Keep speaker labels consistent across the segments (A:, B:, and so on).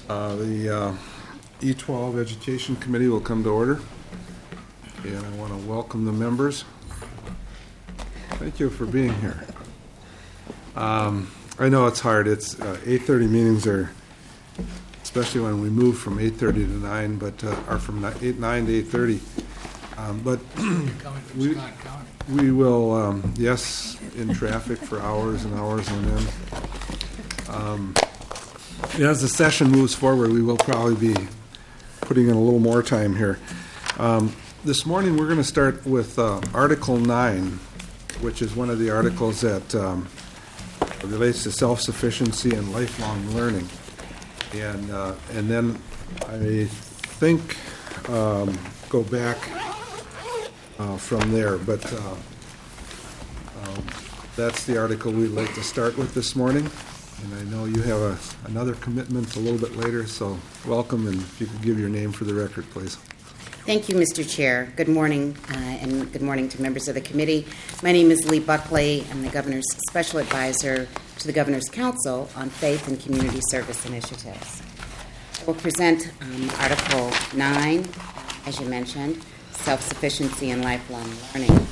A: The E12 Education Committee will come to order, and I want to welcome the members. Thank you for being here. I know it's hard. It's 8:30 meetings are, especially when we move from 8:30 to 9, but are from 9 to 8:30. But we will, yes, in traffic for hours and hours on end. As the session moves forward, we will probably be putting in a little more time here. This morning, we're going to start with Article 9, which is one of the articles that relates to self-sufficiency and lifelong learning. And then I think go back from there. But that's the article we'd like to start with this morning. And I know you have another commitment a little bit later, so welcome, and if you could give your name for the record, please.
B: Thank you, Mr. Chair. Good morning, and good morning to members of the committee. My name is Lee Buckley. I'm the Governor's Special Advisor to the Governor's Council on Faith and Community Service Initiatives. I will present Article 9, as you mentioned, self-sufficiency and lifelong learning.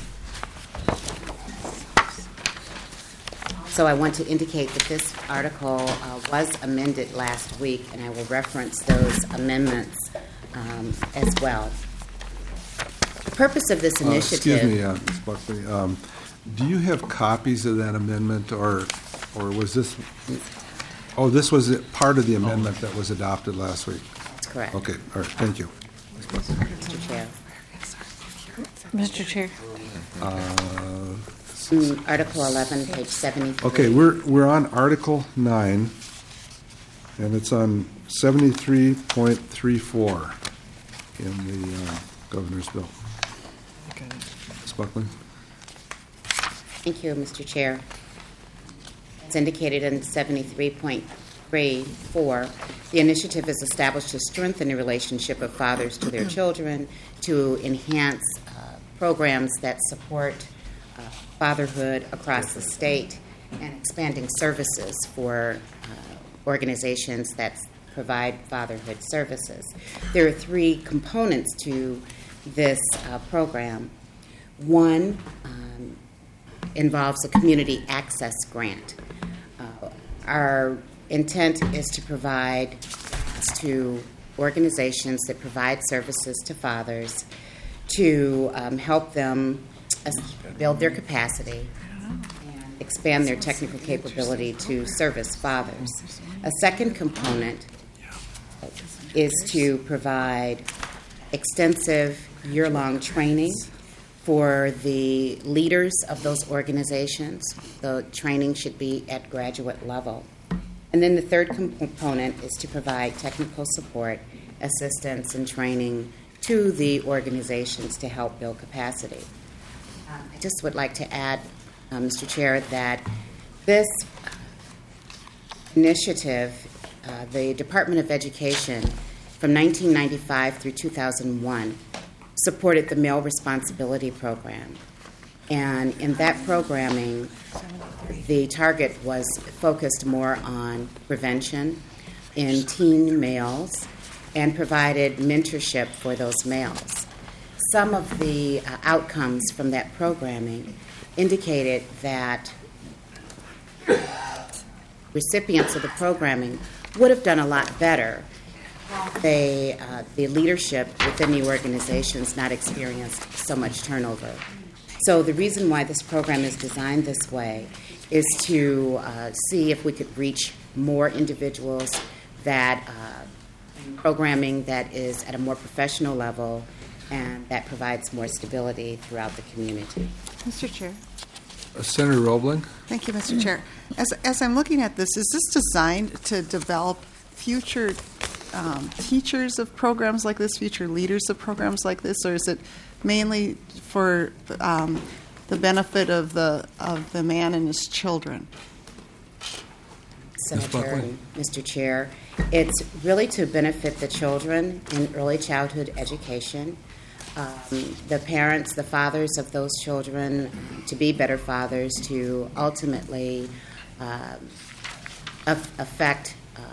B: So I want to indicate that this article was amended last week, and I will reference those amendments as well. The purpose of this initiative...
A: Excuse me, Ms. Buckley. Do you have copies of that amendment, or was this... Oh, this was part of the amendment that was adopted last week?
B: That's correct.
A: Okay, all right, thank you.
B: Mr. Chair.
C: Mr. Chair.
B: Article 11, page 73.
A: Okay, we're on Article 9, and it's on 73.34 in the Governor's bill.
C: Okay.
A: Ms. Buckley?
B: Thank you, Mr. Chair. As indicated in 73.34, the initiative is established to strengthen the relationship of fathers to their children, to enhance programs that support fatherhood across the state, and expanding services for organizations that provide fatherhood services. There are three components to this program. One involves a community access grant. Our intent is to provide to organizations that provide services to fathers to help them build their capacity and expand their technical capability to service fathers. A second component is to provide extensive year-long training for the leaders of those organizations. The training should be at graduate level. And then the third component is to provide technical support, assistance, and training to the organizations to help build capacity. I just would like to add, Mr. Chair, that this initiative, the Department of Education, from 1995 through 2001, supported the Male Responsibility Program. And in that programming, the target was focused more on prevention in teen males and provided mentorship for those males. Some of the outcomes from that programming indicated that recipients of the programming would have done a lot better if the leadership within the organizations not experienced so much turnover. So the reason why this program is designed this way is to see if we could reach more individuals, that programming that is at a more professional level and that provides more stability throughout the community.
C: Mr. Chair.
A: Senator Roebling?
C: Thank you, Mr. Chair. As I'm looking at this, is this designed to develop future teachers of programs like this, future leaders of programs like this, or is it mainly for the benefit of the man and his children?
B: Senator and Mr. Chair, it's really to benefit the children in early childhood education. The parents, the fathers of those children, to be better fathers, to ultimately affect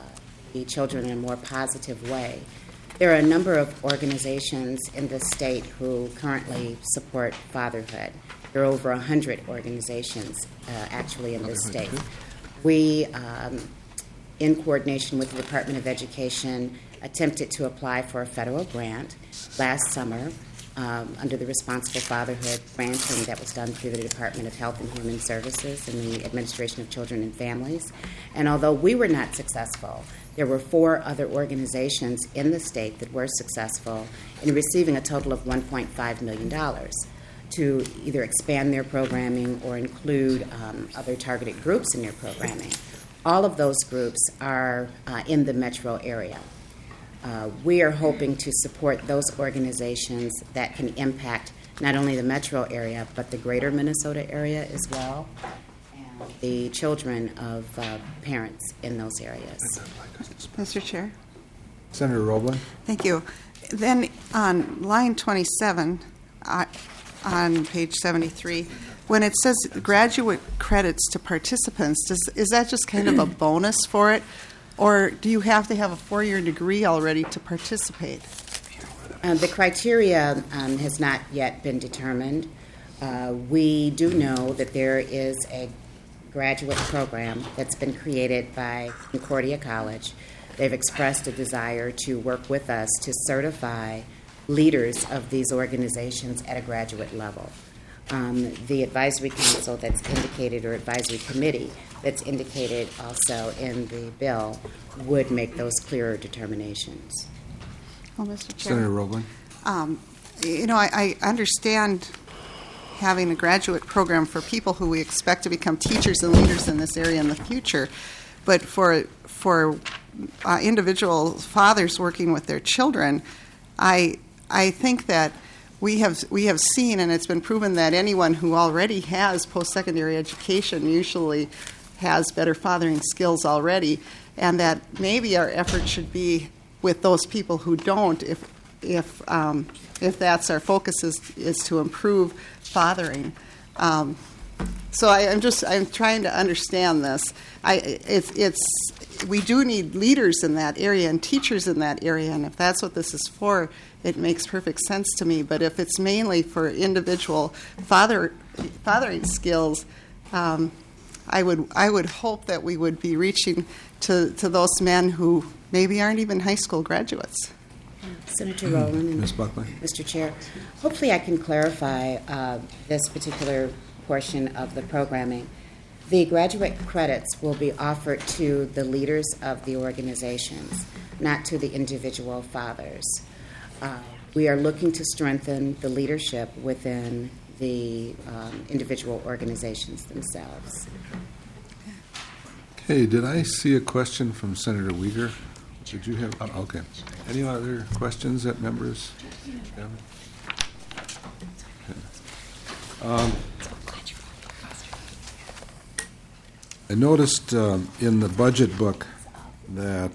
B: the children in a more positive way. There are a number of organizations in the state who currently support fatherhood. There are over 100 organizations actually in this state. We, in coordination with the Department of Education, attempted to apply for a federal grant last summer under the Responsible Fatherhood granting that was done through the Department of Health and Human Services and the Administration of Children and Families. And although we were not successful, there were 4 other organizations in the state that were successful in receiving a total of $1.5 million to either expand their programming or include other targeted groups in their programming. All of those groups are in the metro area. We are hoping to support those organizations that can impact not only the metro area, but the greater Minnesota area as well, and the children of parents in those areas.
C: Mr. Chair.
A: Senator Roebling?
C: Thank you. Then on line 27, on page 73, when it says graduate credits to participants, is that just kind of a bonus for it? Or do you have to have a 4-year degree already to participate?
B: The criteria has not yet been determined. We do know that there is a graduate program that's been created by Concordia College. They've expressed a desire to work with us to certify leaders of these organizations at a graduate level. The advisory council that's indicated, or advisory committee that's indicated also in the bill, would make those clearer determinations.
C: Well, Mr. Chair.
A: Senator Roebling?
C: I understand having a graduate program for people who we expect to become teachers and leaders in this area in the future, but for individual fathers working with their children, I think that we have seen, and it's been proven, that anyone who already has post-secondary education usually has better fathering skills already, and that maybe our effort should be with those people who don't, if that's our focus is to improve fathering. So I'm trying to understand this. We do need leaders in that area and teachers in that area, and if that's what this is for, it makes perfect sense to me. But if it's mainly for individual fathering skills, I would hope that we would be reaching to those men who maybe aren't even high school graduates.
B: Senator Rowland and
A: Ms. Buckley?
B: Mr. Chair, hopefully I can clarify this particular portion of the programming. The graduate credits will be offered to the leaders of the organizations, not to the individual fathers. We are looking to strengthen the leadership within the individual organizations themselves.
A: Okay, did I see a question from Senator Uyghur? Did you have? Okay. Any other questions that members have? Okay. I noticed in the budget book that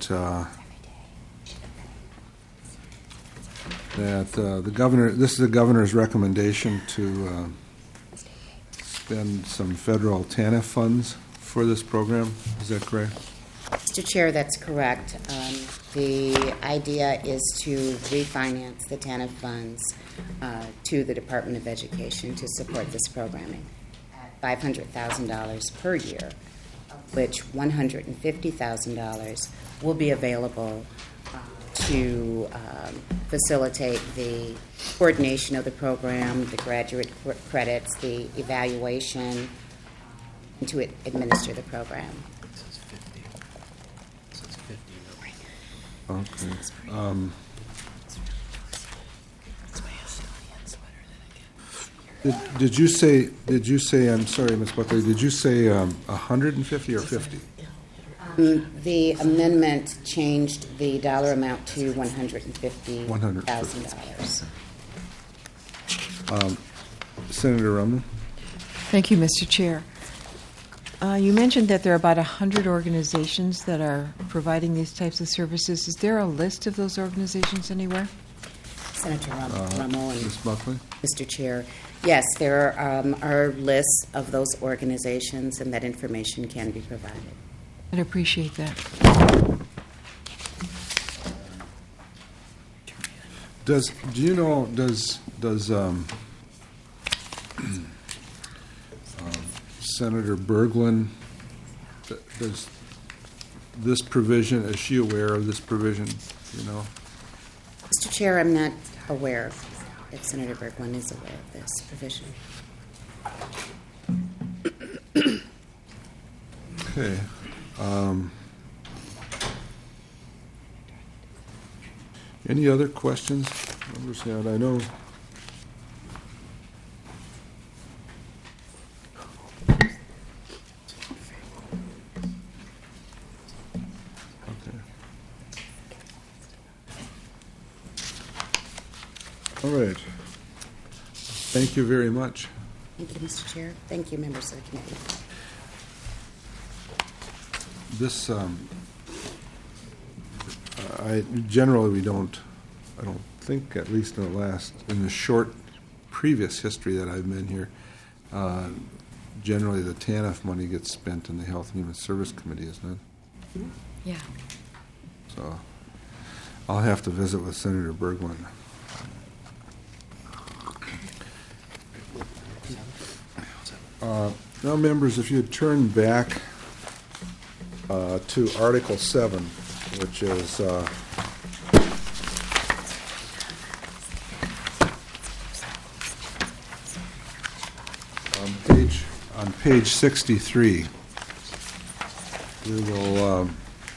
A: the governor. This is the governor's recommendation to spend some federal TANF funds for this program. Is that correct?
B: Mr. Chair, that's correct. The idea is to refinance the TANF funds to the Department of Education to support this programming at $500,000 per year, of which $150,000 will be available to facilitate the coordination of the program, the graduate credits, the evaluation, and to administer the program.
A: Okay. Did you say? I'm sorry, Ms. Buckley. Did you say 150 or 50?
B: The amendment changed the dollar amount to $150,000.
A: Senator Rumlin?
D: Thank you, Mr. Chair. You mentioned that there are about 100 organizations that are providing these types of services. Is there a list of those organizations anywhere?
B: Senator Rummel and
A: Ms. Buckley?
B: Mr. Chair, yes, there are lists of those organizations, and that information can be provided.
D: I'd appreciate that.
A: Do you know, does Senator Berglund, does this provision, is she aware of this provision, you know?
B: Mr. Chair, I'm not aware if Senator Berglund is aware of this provision.
A: Okay. Any other questions? Members had, I know. Okay. All right. Thank you very much.
B: Thank you, Mr. Chair. Thank you, members of the committee.
A: This, generally I don't think, at least in the short previous history that I've been here, generally the TANF money gets spent in the Health and Human Service Committee, isn't it?
D: Yeah.
A: So I'll have to visit with Senator Berglund. Now, members, if you'd turn back to Article 7, which is on page 63. We will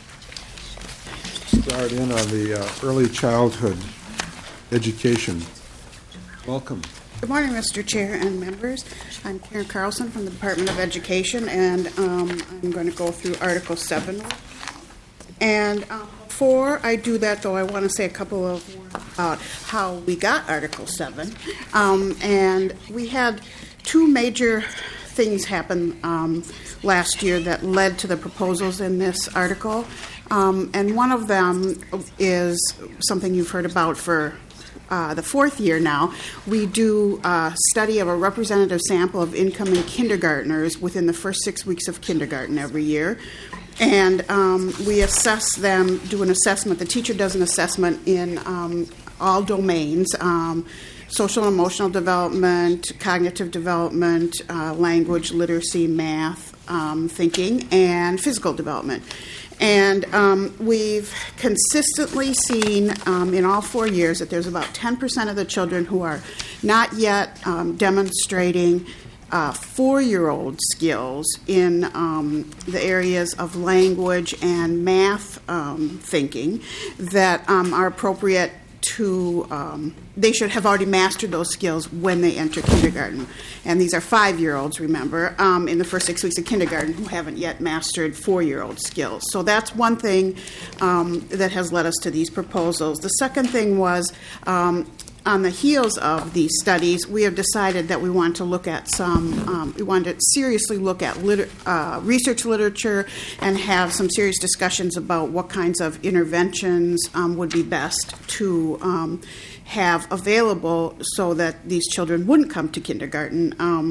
A: start in on the early childhood education. Welcome.
E: Good morning, Mr. Chair and members. I'm Karen Carlson from the Department of Education, and I'm going to go through Article 7. And before I do that, though, I want to say a couple of words about how we got Article 7. And we had two major things happen last year that led to the proposals in this article. And one of them is something you've heard about for the fourth year now. We do a study of a representative sample of incoming kindergartners within the first 6 weeks of kindergarten every year. And we assess them, do an assessment. The teacher does an assessment in all domains, social and emotional development, cognitive development, language, literacy, math, thinking, and physical development. And we've consistently seen in all 4 years that there's about 10% of the children who are not yet demonstrating 4-year-old skills in the areas of language and math thinking that are appropriate to, they should have already mastered those skills when they enter kindergarten. And these are 5-year-olds, remember, in the first 6 weeks of kindergarten who haven't yet mastered 4-year-old skills. So that's one thing that has led us to these proposals. The second thing was, on the heels of these studies, we have decided that we want to look at we want to seriously look at research literature and have some serious discussions about what kinds of interventions would be best to have available so that these children wouldn't come to kindergarten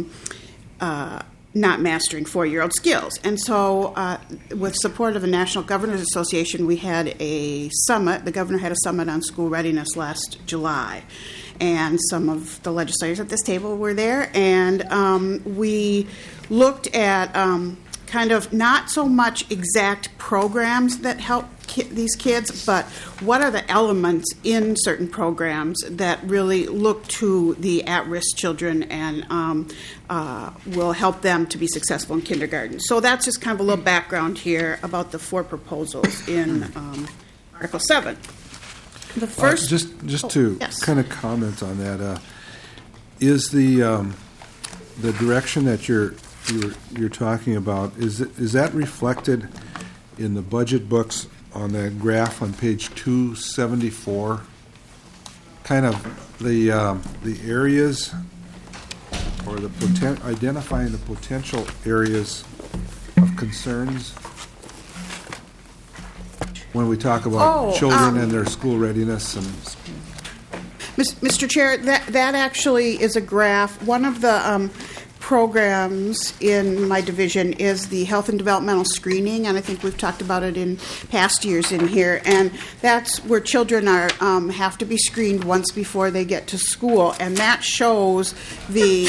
E: not mastering 4-year-old skills. And so with support of the National Governors Association, we had a summit. The governor had a summit on school readiness last July. And some of the legislators at this table were there. And we looked at kind of not so much exact programs that help these kids, but what are the elements in certain programs that really look to the at-risk children and will help them to be successful in kindergarten. So that's just kind of a little background here about the 4 proposals in Article 7. The first,
A: just to
E: yes.
A: kind of comment on that, is the direction that you're talking about, is that reflected in the budget books on that graph on page 274? Kind of the areas or identifying the potential areas of concerns when we talk about children and their school readiness. And
E: Mr. Chair, that actually is a graph. One of the programs in my division is the health and developmental screening, and I think we've talked about it in past years in here. And that's where children are have to be screened once before they get to school, and that shows the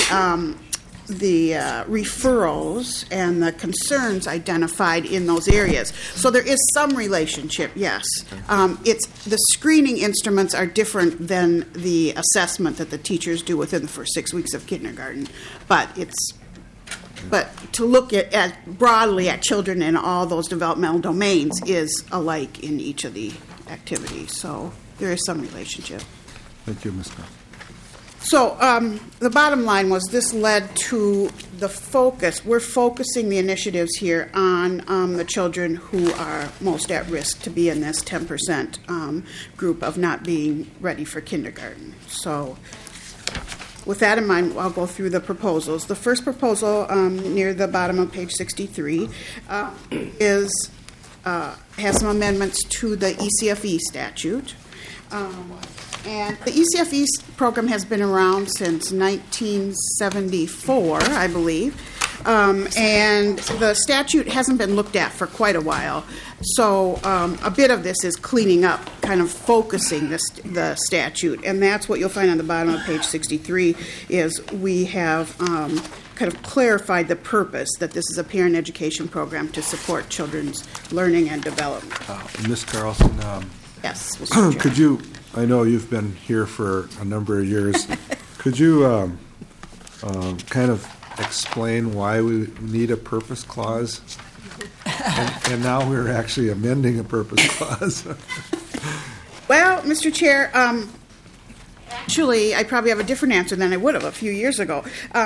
E: referrals and the concerns identified in those areas. So there is some relationship, yes. It's the screening instruments are different than the assessment that the teachers do within the first 6 weeks of kindergarten. But to look at broadly at children in all those developmental domains is alike in each of the activities. So there is some relationship.
A: Thank you, Ms. Carl.
E: So the bottom line was this led to the focus. We're focusing the initiatives here on the children who are most at risk to be in this 10% group of not being ready for kindergarten. So with that in mind, I'll go through the proposals. The first proposal near the bottom of page 63 has some amendments to the ECFE statute. And the ECFE program has been around since 1974, I believe, and the statute hasn't been looked at for quite a while. So a bit of this is cleaning up, kind of focusing the statute, and that's what you'll find on the bottom of page 63 is we have kind of clarified the purpose that this is a parent education program to support children's learning and development.
A: Ms. Carlson,
E: Yes, Mr. Chair.
A: could you, I know you've been here for a number of years, could you kind of explain why we need a purpose clause? And now we're actually amending a purpose clause.
E: Well, Mr. Chair, actually, I probably have a different answer than I would have a few years ago.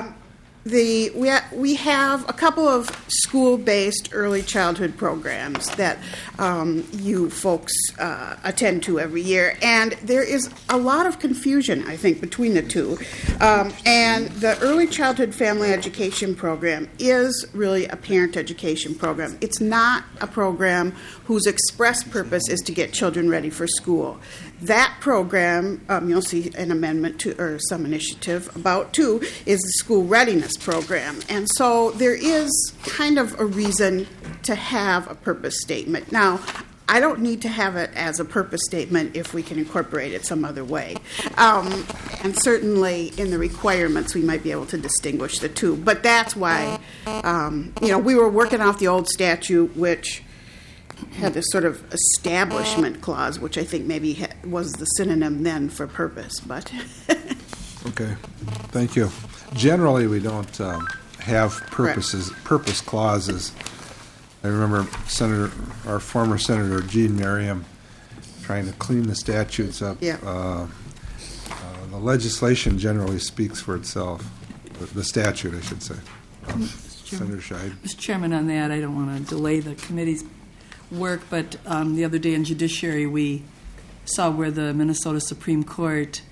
E: We have a couple of school-based early childhood programs that you folks attend to every year, and there is a lot of confusion, I think, between the two. And the early childhood family education program is really a parent education program. It's not a program whose express purpose is to get children ready for school. That program, you'll see an amendment to, or some initiative about too, is the school readiness program. And so there is kind of a reason to have a purpose statement. Now, I don't need to have it as a purpose statement if we can incorporate it some other way. And certainly in the requirements, we might be able to distinguish the two. But that's why, we were working off the old statute, which had this sort of establishment clause, which I think maybe was the synonym then for purpose. But
A: Okay, thank you. Generally, we don't have purpose clauses. I remember our former Senator Gene Merriam trying to clean the statutes up.
E: Yeah.
A: The legislation generally speaks for itself. The statute, I should say. Senator Scheid.
F: Mr. Chairman, on that, I don't want to delay the committee's work, but the other day in Judiciary we saw where the Minnesota Supreme Court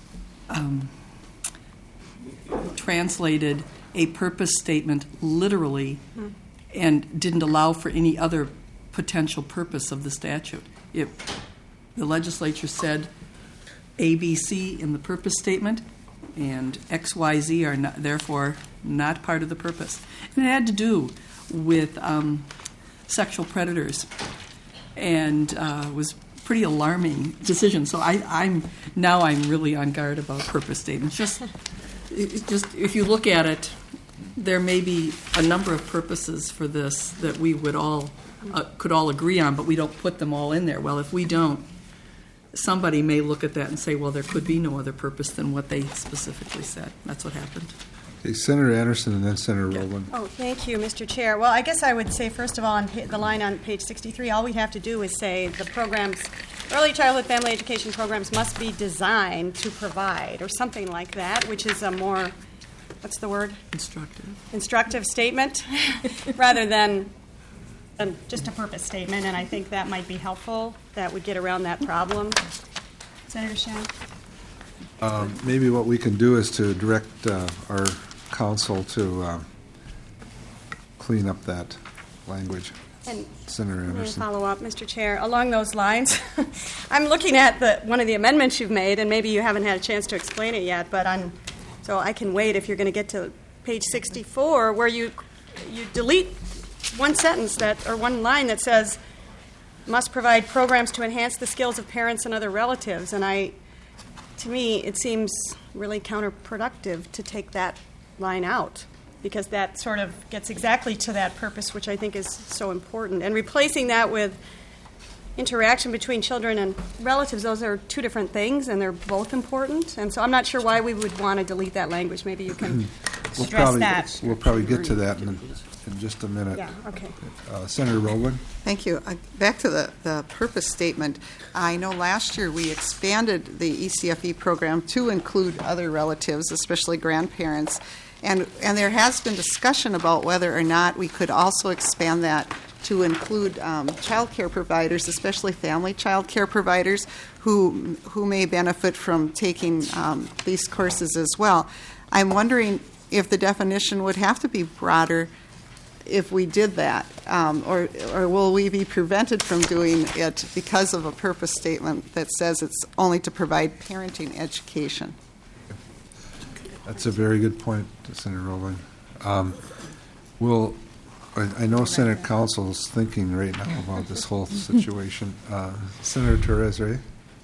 F: translated a purpose statement literally and didn't allow for any other potential purpose of the statute. The legislature said ABC in the purpose statement and XYZ are therefore not part of the purpose. And it had to do with sexual predators, and was pretty alarming decision. So I'm really on guard about purpose statements. Just if you look at it, there may be a number of purposes for this that we would all could all agree on, but we don't put them all in there. Well, if we don't, somebody may look at that and say, well, there could be no other purpose than what they specifically said. That's what happened.
A: Okay, Senator Anderson and then Senator Rowland.
G: Oh, thank you, Mr. Chair. Well, I guess I would say, first of all, on the line on page 63, all we have to do is say the programs, early childhood family education programs must be designed to provide, or something like that, which is a more, what's the word? Instructive statement, rather than just a purpose statement, and I think that might be helpful. That would get around that problem. Senator Shen?
A: Maybe what we can do is to direct our council to clean up that language.
G: And
A: Senator
G: I'm going to
A: Anderson.
G: follow up, Mr. Chair. Along those lines, I'm looking at one of the amendments you've made, and maybe you haven't had a chance to explain it yet, but so I can wait if you're going to get to page 64, where you delete one sentence or one line that says, must provide programs to enhance the skills of parents and other relatives. And to me, it seems really counterproductive to take that line out, because that sort of gets exactly to that purpose, which I think is so important. And replacing that with interaction between children and relatives, those are two different things, and they're both important. And so I'm not sure why we would want to delete that language. Maybe you can stress that.
A: We'll probably get to that in just a minute.
G: Yeah, okay.
A: Senator Rowland?
C: Thank you. Back to the purpose statement. I know last year we expanded the ECFE program to include other relatives, especially grandparents. And there has been discussion about whether or not we could also expand that to include child care providers, especially family child care providers, who may benefit from taking these courses as well. I'm wondering if the definition would have to be broader if we did that, or will we be prevented from doing it because of a purpose statement that says it's only to provide parenting education?
A: That's a very good point, Senator Rowland. I know Senate Council is thinking right now about this whole situation. Senator Torres-Reyes?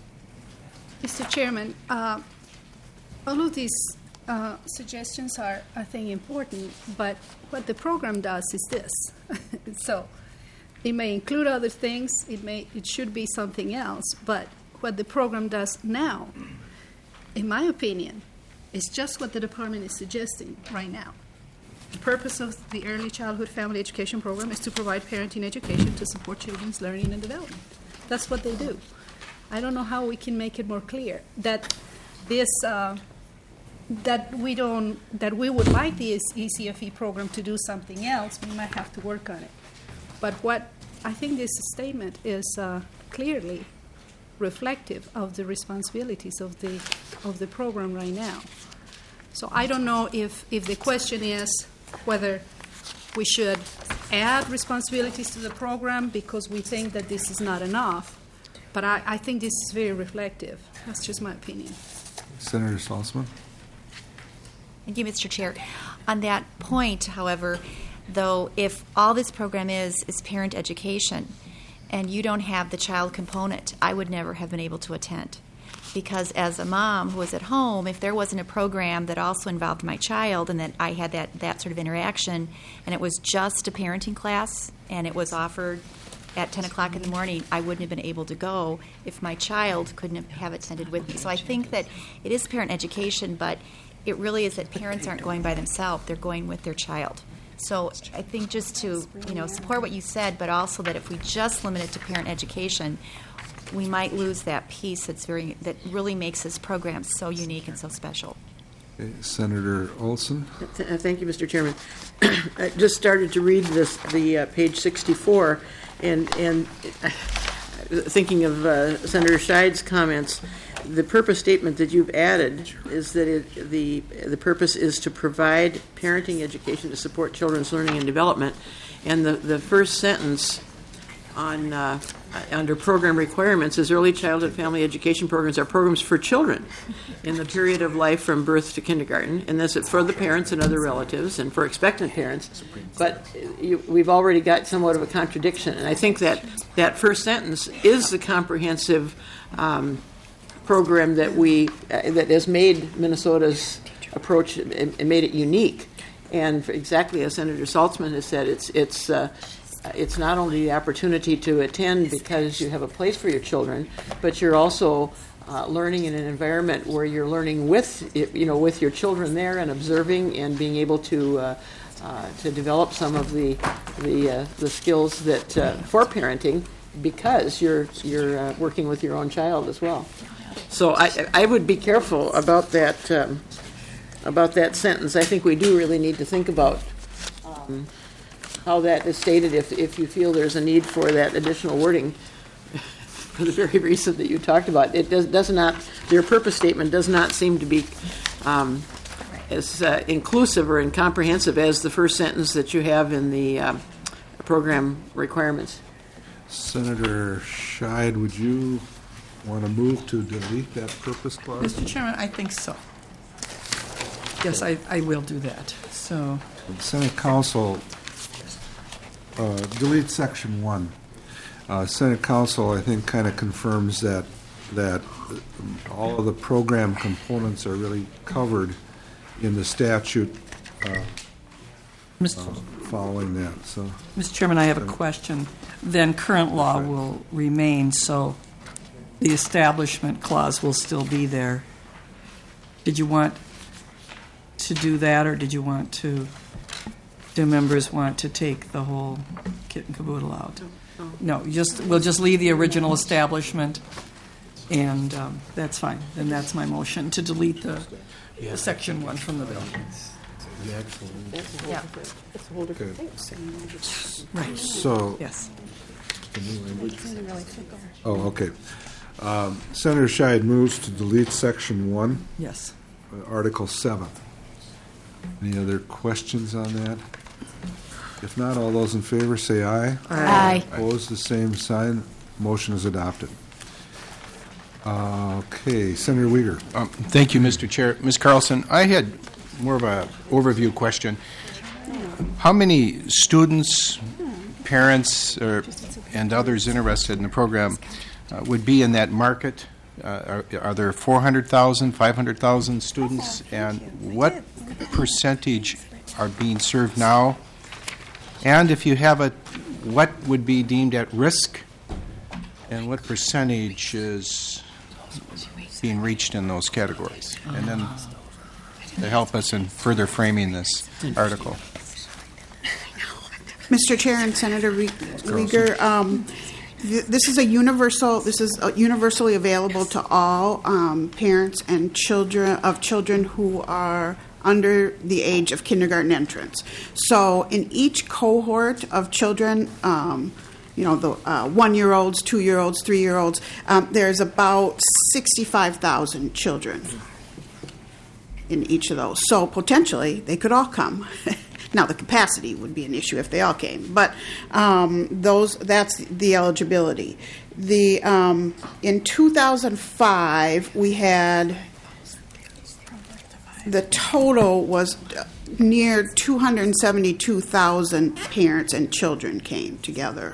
H: Mr. Chairman, all of these suggestions are, I think, important, but what the program does is this. So it may include other things, it should be something else, but what the program does now, in my opinion, is just what the department is suggesting right now. The purpose of the Early Childhood Family Education Program is to provide parenting education to support children's learning and development. That's what they do. I don't know how we can make it more clear that this that we would like the ECFE program to do something else. We might have to work on it. But what I think this statement is clearly reflective of the responsibilities of the program right now. So I don't know if the question is whether we should add responsibilities to the program because we think that this is not enough, but I think this is very reflective. That's just my opinion.
A: Senator Salzman?
I: Thank you, Mr. Chair. On that point, however, though, if all this program is parent education and you don't have the child component, I would never have been able to attend. Because as a mom who was at home, if there wasn't a program that also involved my child and that I had that sort of interaction, and it was just a parenting class and it was offered at 10 o'clock in the morning, I wouldn't have been able to go if my child couldn't have attended with me. So I think that it is parent education, but it really is that parents aren't going by themselves, they're going with their child. So I think just to support what you said, but also that if we just limit it to parent education, we might lose that piece that really makes this program so unique and so special.
A: Okay. Senator Olson?
J: Thank you, Mr. Chairman. I just started to read the page 64, and thinking of Senator Scheid's comments. The purpose statement that you've added is that the purpose is to provide parenting education to support children's learning and development, and the first sentence on under program requirements is early childhood family education programs are programs for children in the period of life from birth to kindergarten, and this is for the parents and other relatives and for expectant parents. But we've already got somewhat of a contradiction, and I think that first sentence is the comprehensive program that that has made Minnesota's approach and made it unique. And exactly as Senator Saltzman has said, it's not only the opportunity to attend because you have a place for your children, but you're also learning in an environment where you're learning with your children there and observing and being able to develop some of the skills that for parenting because you're working with your own child as well. So I would be careful about that sentence. I think we do really need to think about how that is stated if you feel there's a need for that additional wording for the very reason that you talked about. It does not, their purpose statement does not seem to be as inclusive or incomprehensive as the first sentence that you have in the program requirements.
A: Senator Scheid, would you want to move to delete that purpose clause?
F: Mr. Chairman, I think so. Yes, I will do that. So,
A: Senate Council, delete section 1. Senate Council, I think, kind of confirms that all of the program components are really covered in the statute following that. So,
F: Mr. Chairman, I have a question. Then current law will remain, so the establishment clause will still be there. Did you want to do that, or did you want to, do members want to take the whole kit and caboodle out? No, we'll just leave the original establishment, and that's fine. Then that's my motion, to delete the section 1 from the bill.
I: Yeah.
A: okay.
F: Right.
A: So,
F: Yes.
A: oh, okay. Senator Scheid moves to delete section 1,
F: Yes.
A: Article 7. Any other questions on that? If not, all those in favor say aye.
I: Aye.
A: Opposed, the same sign. Motion is adopted. Okay, Senator Uyghur.
K: Thank you, Mr. Chair. Ms. Carlson, I had more of an overview question. How many students, parents, and others interested in the program would be in that market? Are there 400,000, 500,000 students? And what percentage are being served now? And if you have what would be deemed at risk, and what percentage is being reached in those categories? And then to help us in further framing this article.
E: Mr. Chair and Senator Uyghur, this is universally available to all parents and children who are under the age of kindergarten entrance. So in each cohort of children, the 1-year-olds, 2-year-olds, 3-year-olds, there's about 65,000 children in each of those. So potentially they could all come. Now the capacity would be an issue if they all came, but that's the eligibility. In 2005 we had the total was near 272,000 parents and children came together.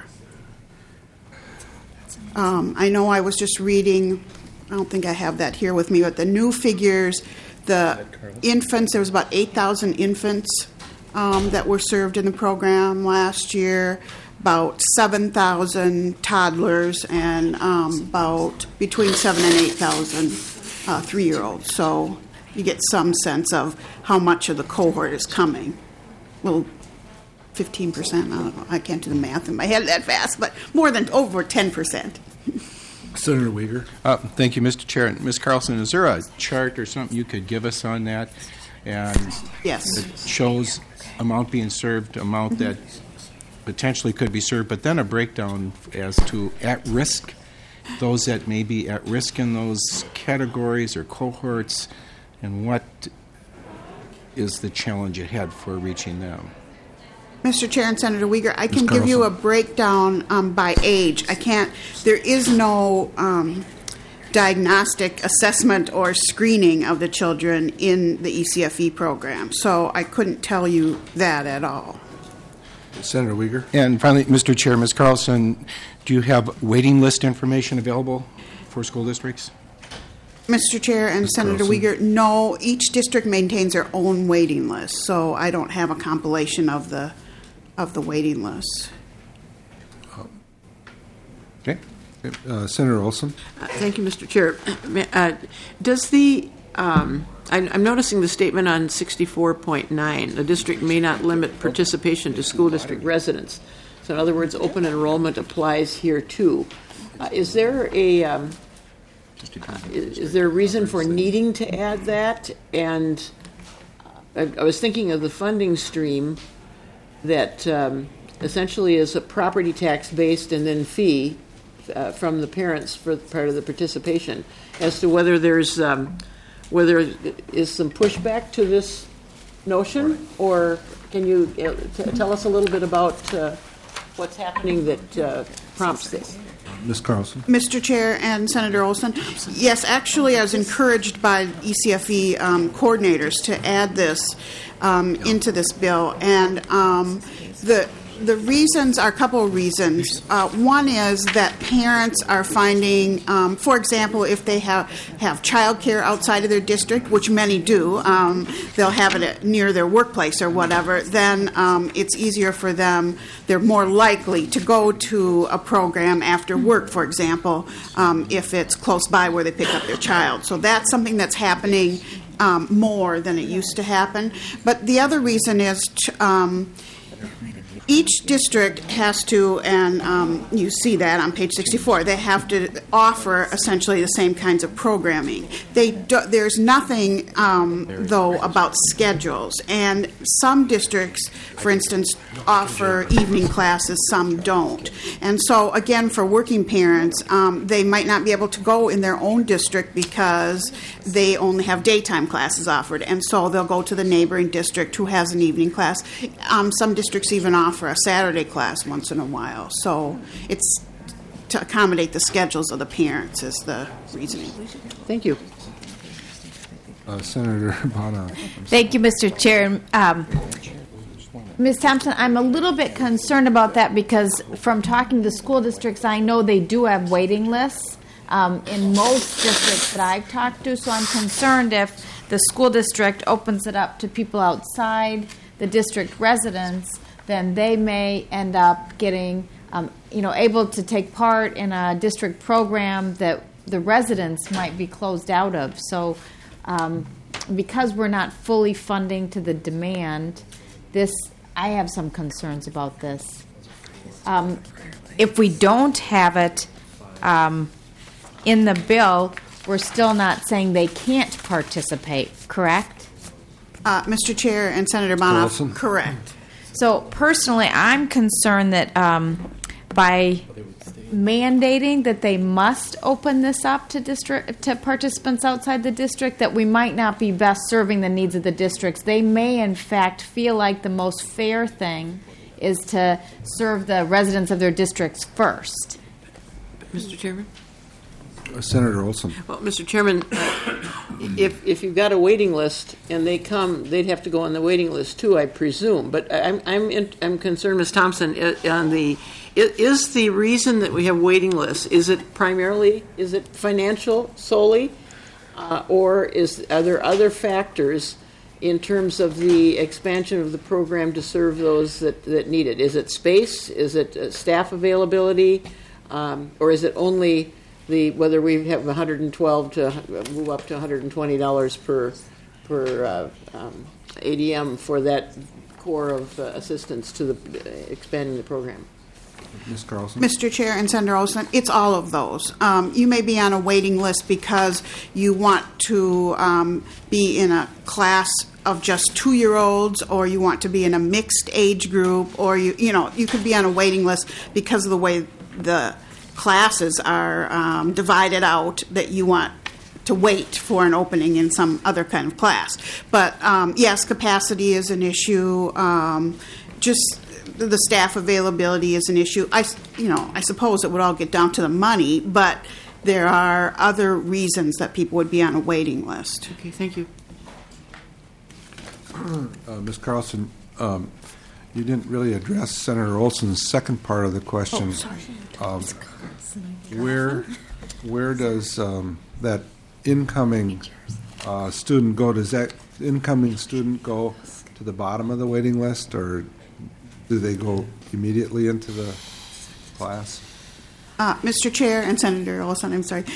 E: I know I was just reading, I don't think I have that here with me, but the new figures, the infants, there was about 8,000 infants that were served in the program last year, about 7,000 toddlers, and about between 7,000 and 8,000 3-year-olds. So you get some sense of how much of the cohort is coming. Well, 15%, I don't know, I can't do the math in my head that fast, but over 10%.
A: Senator Uyghur.
K: Thank you, Mr. Chair. And Ms. Carlson, is there a chart or something you could give us on that? And
E: Yes.
K: it shows amount being served, amount that potentially could be served, but then a breakdown as to at risk, those that may be at risk in those categories or cohorts, and what is the challenge ahead for reaching them?
E: Mr. Chair and Senator Uyghur, I can give you a breakdown by age. There is no diagnostic assessment or screening of the children in the ECFE program, so I couldn't tell you that at all.
A: Senator Uyghur.
K: And finally, Mr. Chair, Ms. Carlson, do you have waiting list information available for school districts?
E: Mr. Chair and Senator Uyghur, no, each district maintains their own waiting list, so I don't have a compilation of the waiting list.
K: Okay.
A: Senator Olson.
J: Thank you, Mr. Chair. Does I'm noticing the statement on 64.9, the district may not limit participation to school district residents. So in other words, open enrollment applies here too. Is there a reason for needing to add that? And I was thinking of the funding stream that essentially is a property tax based and then fee from the parents for part of the participation, as to whether there is some pushback to this notion, or can you tell us a little bit about what's happening that prompts this?
A: Ms. Carlson?
E: Mr. Chair and Senator Olson, yes, actually, I was encouraged by ECFE coordinators to add this into this bill, and the reasons are a couple of reasons. One is that parents are finding, for example, if they have childcare outside of their district, which many do, they'll have it near their workplace or whatever, then it's easier for them. They're more likely to go to a program after work, for example, if it's close by where they pick up their child. So that's something that's happening more than it used to happen. But the other reason is each district has to, and you see that on page 64, they have to offer essentially the same kinds of programming. There's nothing, though, about schedules. And some districts, for instance, offer evening classes, some don't. And so, again, for working parents, they might not be able to go in their own district because they only have daytime classes offered. And so they'll go to the neighboring district who has an evening class. Some districts even offer a Saturday class once in a while. So it's to accommodate the schedules of the parents is the reasoning.
J: Thank you.
A: Senator Bonner.
L: Thank you, Mr. Chair. Ms. Thompson, I'm a little bit concerned about that because from talking to school districts, I know they do have waiting lists in most districts that I've talked to, so I'm concerned if the school district opens it up to people outside the district residents, then they may end up getting, able to take part in a district program that the residents might be closed out of. So because we're not fully funding to the demand, I have some concerns about this. If we don't have it in the bill, we're still not saying they can't participate, correct?
E: Mr. Chair and Senator Bonoff, correct.
L: So personally, I'm concerned that by mandating that they must open this up to participants outside the district, that we might not be best serving the needs of the districts. They may, in fact, feel like the most fair thing is to serve the residents of their districts first.
J: Mr. Chairman?
A: Senator Olson.
J: Well, Mr. Chairman, if you've got a waiting list and they come, they'd have to go on the waiting list too, I presume. But I'm concerned, Ms. Thompson, is the reason that we have waiting lists, is it financial solely, or are there other factors in terms of the expansion of the program to serve those that need it? Is it space? Is it staff availability? Or is it only whether we have 112 to move up to $120 per ADM for that core of assistance to the expanding the program?
A: Ms. Carlson?
E: Mr. Chair and Senator Olson, it's all of those. You may be on a waiting list because you want to be in a class of just 2-year-olds, or you want to be in a mixed age group, or you could be on a waiting list because of the way the classes are divided out, that you want to wait for an opening in some other kind of class. But yes, capacity is an issue. Just the staff availability is an issue. I suppose it would all get down to the money, but there are other reasons that people would be on a waiting list.
J: Okay, thank you.
A: Ms. Carlson, you didn't really address Senator Olson's second part of the question.
E: Oh, sorry.
A: Where does that incoming student go? Does that incoming student go to the bottom of the waiting list, or do they go immediately into the class?
E: Mr. Chair and Senator Olson, I'm sorry.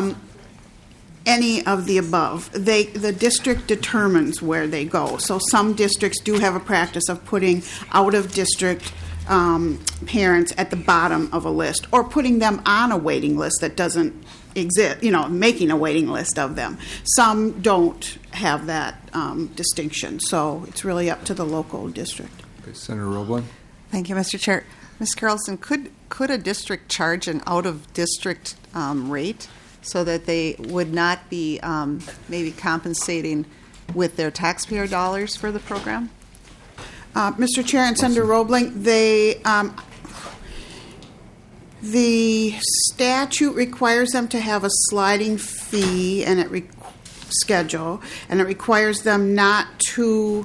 E: Any of the above. The district determines where they go. So some districts do have a practice of putting out-of-district parents at the bottom of a list, or putting them on a waiting list that doesn't exist, making a waiting list of them. Some don't have that distinction. So it's really up to the local district.
A: Okay, Senator Roblin?
C: Thank you, Mr. Chair. Ms. Carlson, could a district charge an out-of-district rate so that they would not be maybe compensating with their taxpayer dollars for the program?
E: Mr. Chair and Senator Roebling, The statute requires them to have a sliding fee and schedule, and it requires them not to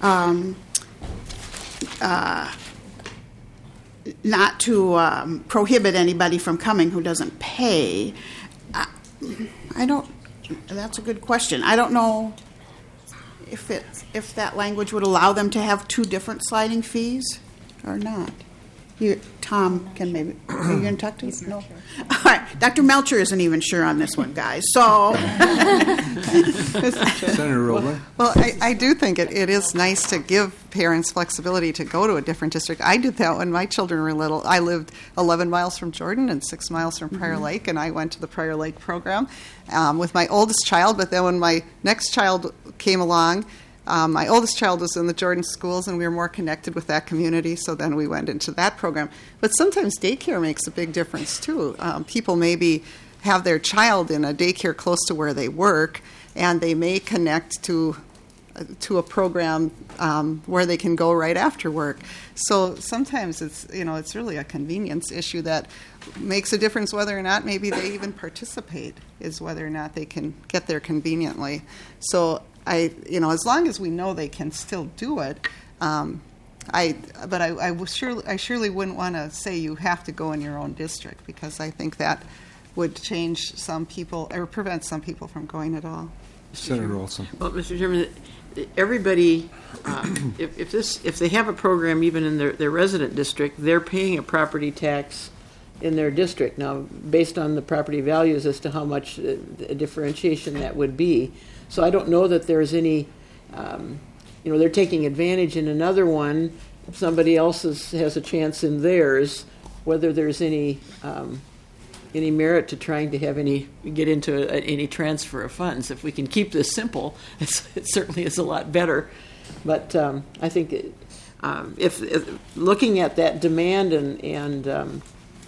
E: prohibit anybody from coming who doesn't pay. That's a good question. I don't know if that language would allow them to have two different sliding fees or not. Tom can maybe. Are you going to talk to us? No. All right. Dr. Melcher isn't even sure on this one, guys. So,
A: Senator Rowland.
C: Well, I do think it is nice to give parents flexibility to go to a different district. I did that when my children were little. I lived 11 miles from Jordan and 6 miles from Prior Lake, and I went to the Prior Lake program with my oldest child. But then when my next child came along, my oldest child was in the Jordan schools, and we were more connected with that community, so then we went into that program. But sometimes daycare makes a big difference, too. People maybe have their child in a daycare close to where they work, and they may connect to a program where they can go right after work. So sometimes it's really a convenience issue that makes a difference whether or not maybe they even participate, is whether or not they can get there conveniently. So as long as we know they can still do it, I surely wouldn't want to say you have to go in your own district, because I think that would change some people or prevent some people from going at all.
A: Senator Olson.
J: Well, Mr. Chairman, everybody, if they have a program even in their resident district, they're paying a property tax in their district. Now, based on the property values as to how much a differentiation that would be. So I don't know that there's any, they're taking advantage in another one. If somebody else has a chance in theirs, whether there's any merit to trying to get into any transfer of funds. If we can keep this simple, it certainly is a lot better. But I think if looking at that demand and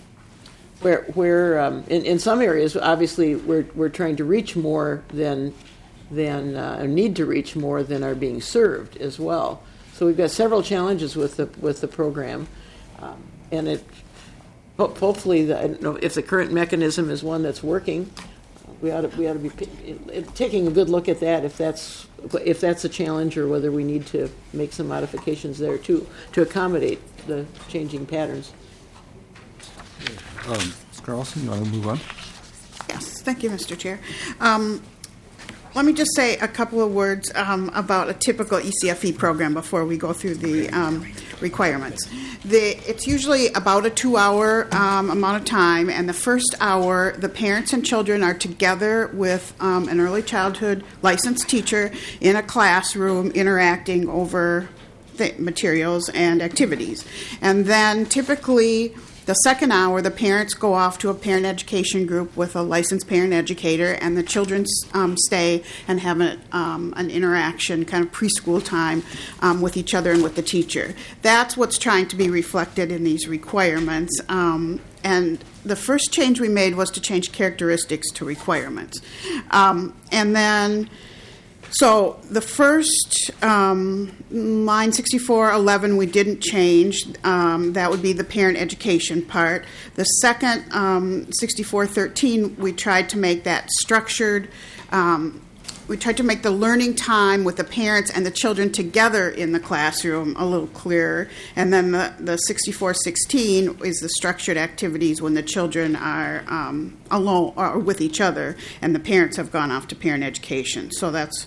J: where in some areas, obviously we're trying to reach more than need to reach more than are being served as well. So we've got several challenges with the program, and it. Hopefully, I don't know if the current mechanism is one that's working. We ought to be taking a good look at that, if that's a challenge, or whether we need to make some modifications there too to accommodate the changing patterns.
A: Ms. Carlson, you want to move on?
E: Yes, thank you, Mr. Chair. Let me just say a couple of words about a typical ECFE program before we go through the requirements. It's usually about a 2-hour amount of time, and the first hour, the parents and children are together with an early childhood licensed teacher in a classroom interacting over the materials and activities. And then typically the second hour, the parents go off to a parent education group with a licensed parent educator, and the children stay and have an interaction, kind of preschool time, with each other and with the teacher. That's what's trying to be reflected in these requirements. And the first change we made was to change characteristics to requirements. And then, so the first line 6411 we didn't change. That would be the parent education part. The second 6413 we tried to make that structured. We tried to make the learning time with the parents and the children together in the classroom a little clearer. And then the 6416 is the structured activities when the children are alone or with each other, and the parents have gone off to parent education. So that's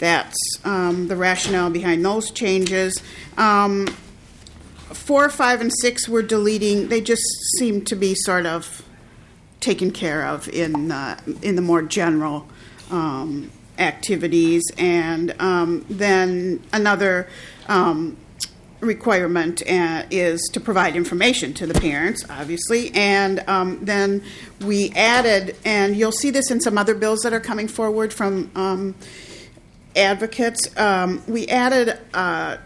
E: the rationale behind those changes. 4, 5, and 6 we're deleting. They just seem to be sort of taken care of in the more general activities. And then another requirement is to provide information to the parents, obviously. And then we added, and you'll see this in some other bills that are coming forward from advocates, we added on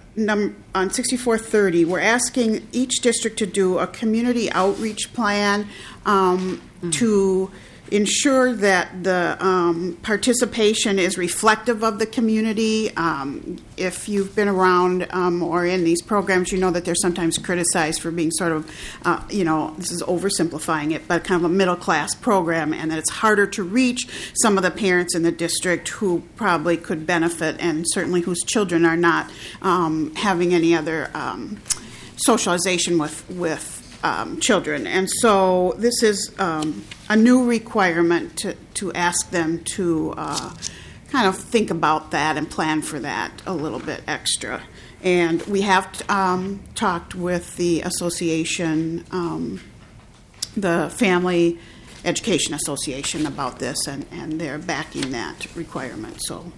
E: 6430, we're asking each district to do a community outreach plan to ensure that the participation is reflective of the community. If you've been around or in these programs, you know that they're sometimes criticized for being sort of, this is oversimplifying it, but kind of a middle-class program, and that it's harder to reach some of the parents in the district who probably could benefit, and certainly whose children are not having any other socialization with children. And so this is a new requirement to ask them to kind of think about that and plan for that a little bit extra. And we have talked with the association, the Family Education Association, about this, and they're backing that requirement. So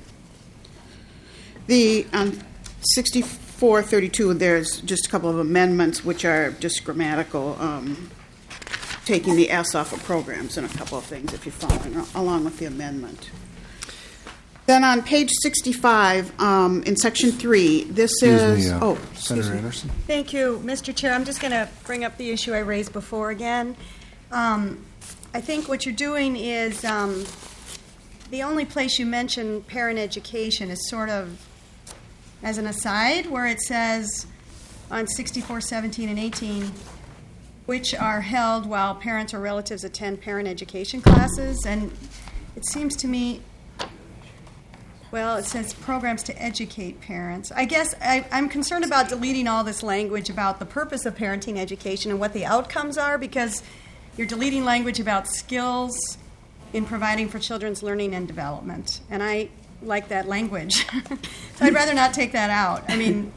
E: the 6432, there's just a couple of amendments which are just grammatical, taking the S off of programs and a couple of things if you're following along with the amendment. Then on page 65, in section 3, this is...
A: Senator Anderson?
G: Thank you, Mr. Chair. I'm just going to bring up the issue I raised before again. I think what you're doing is the only place you mention parent education is sort of as an aside, where it says on 64, 17, and 18, which are held while parents or relatives attend parent education classes. And it seems to me, well, it says programs to educate parents. I guess I'm concerned about deleting all this language about the purpose of parenting education and what the outcomes are, because you're deleting language about skills in providing for children's learning and development. And I like that language. So I'd rather not take that out. I mean,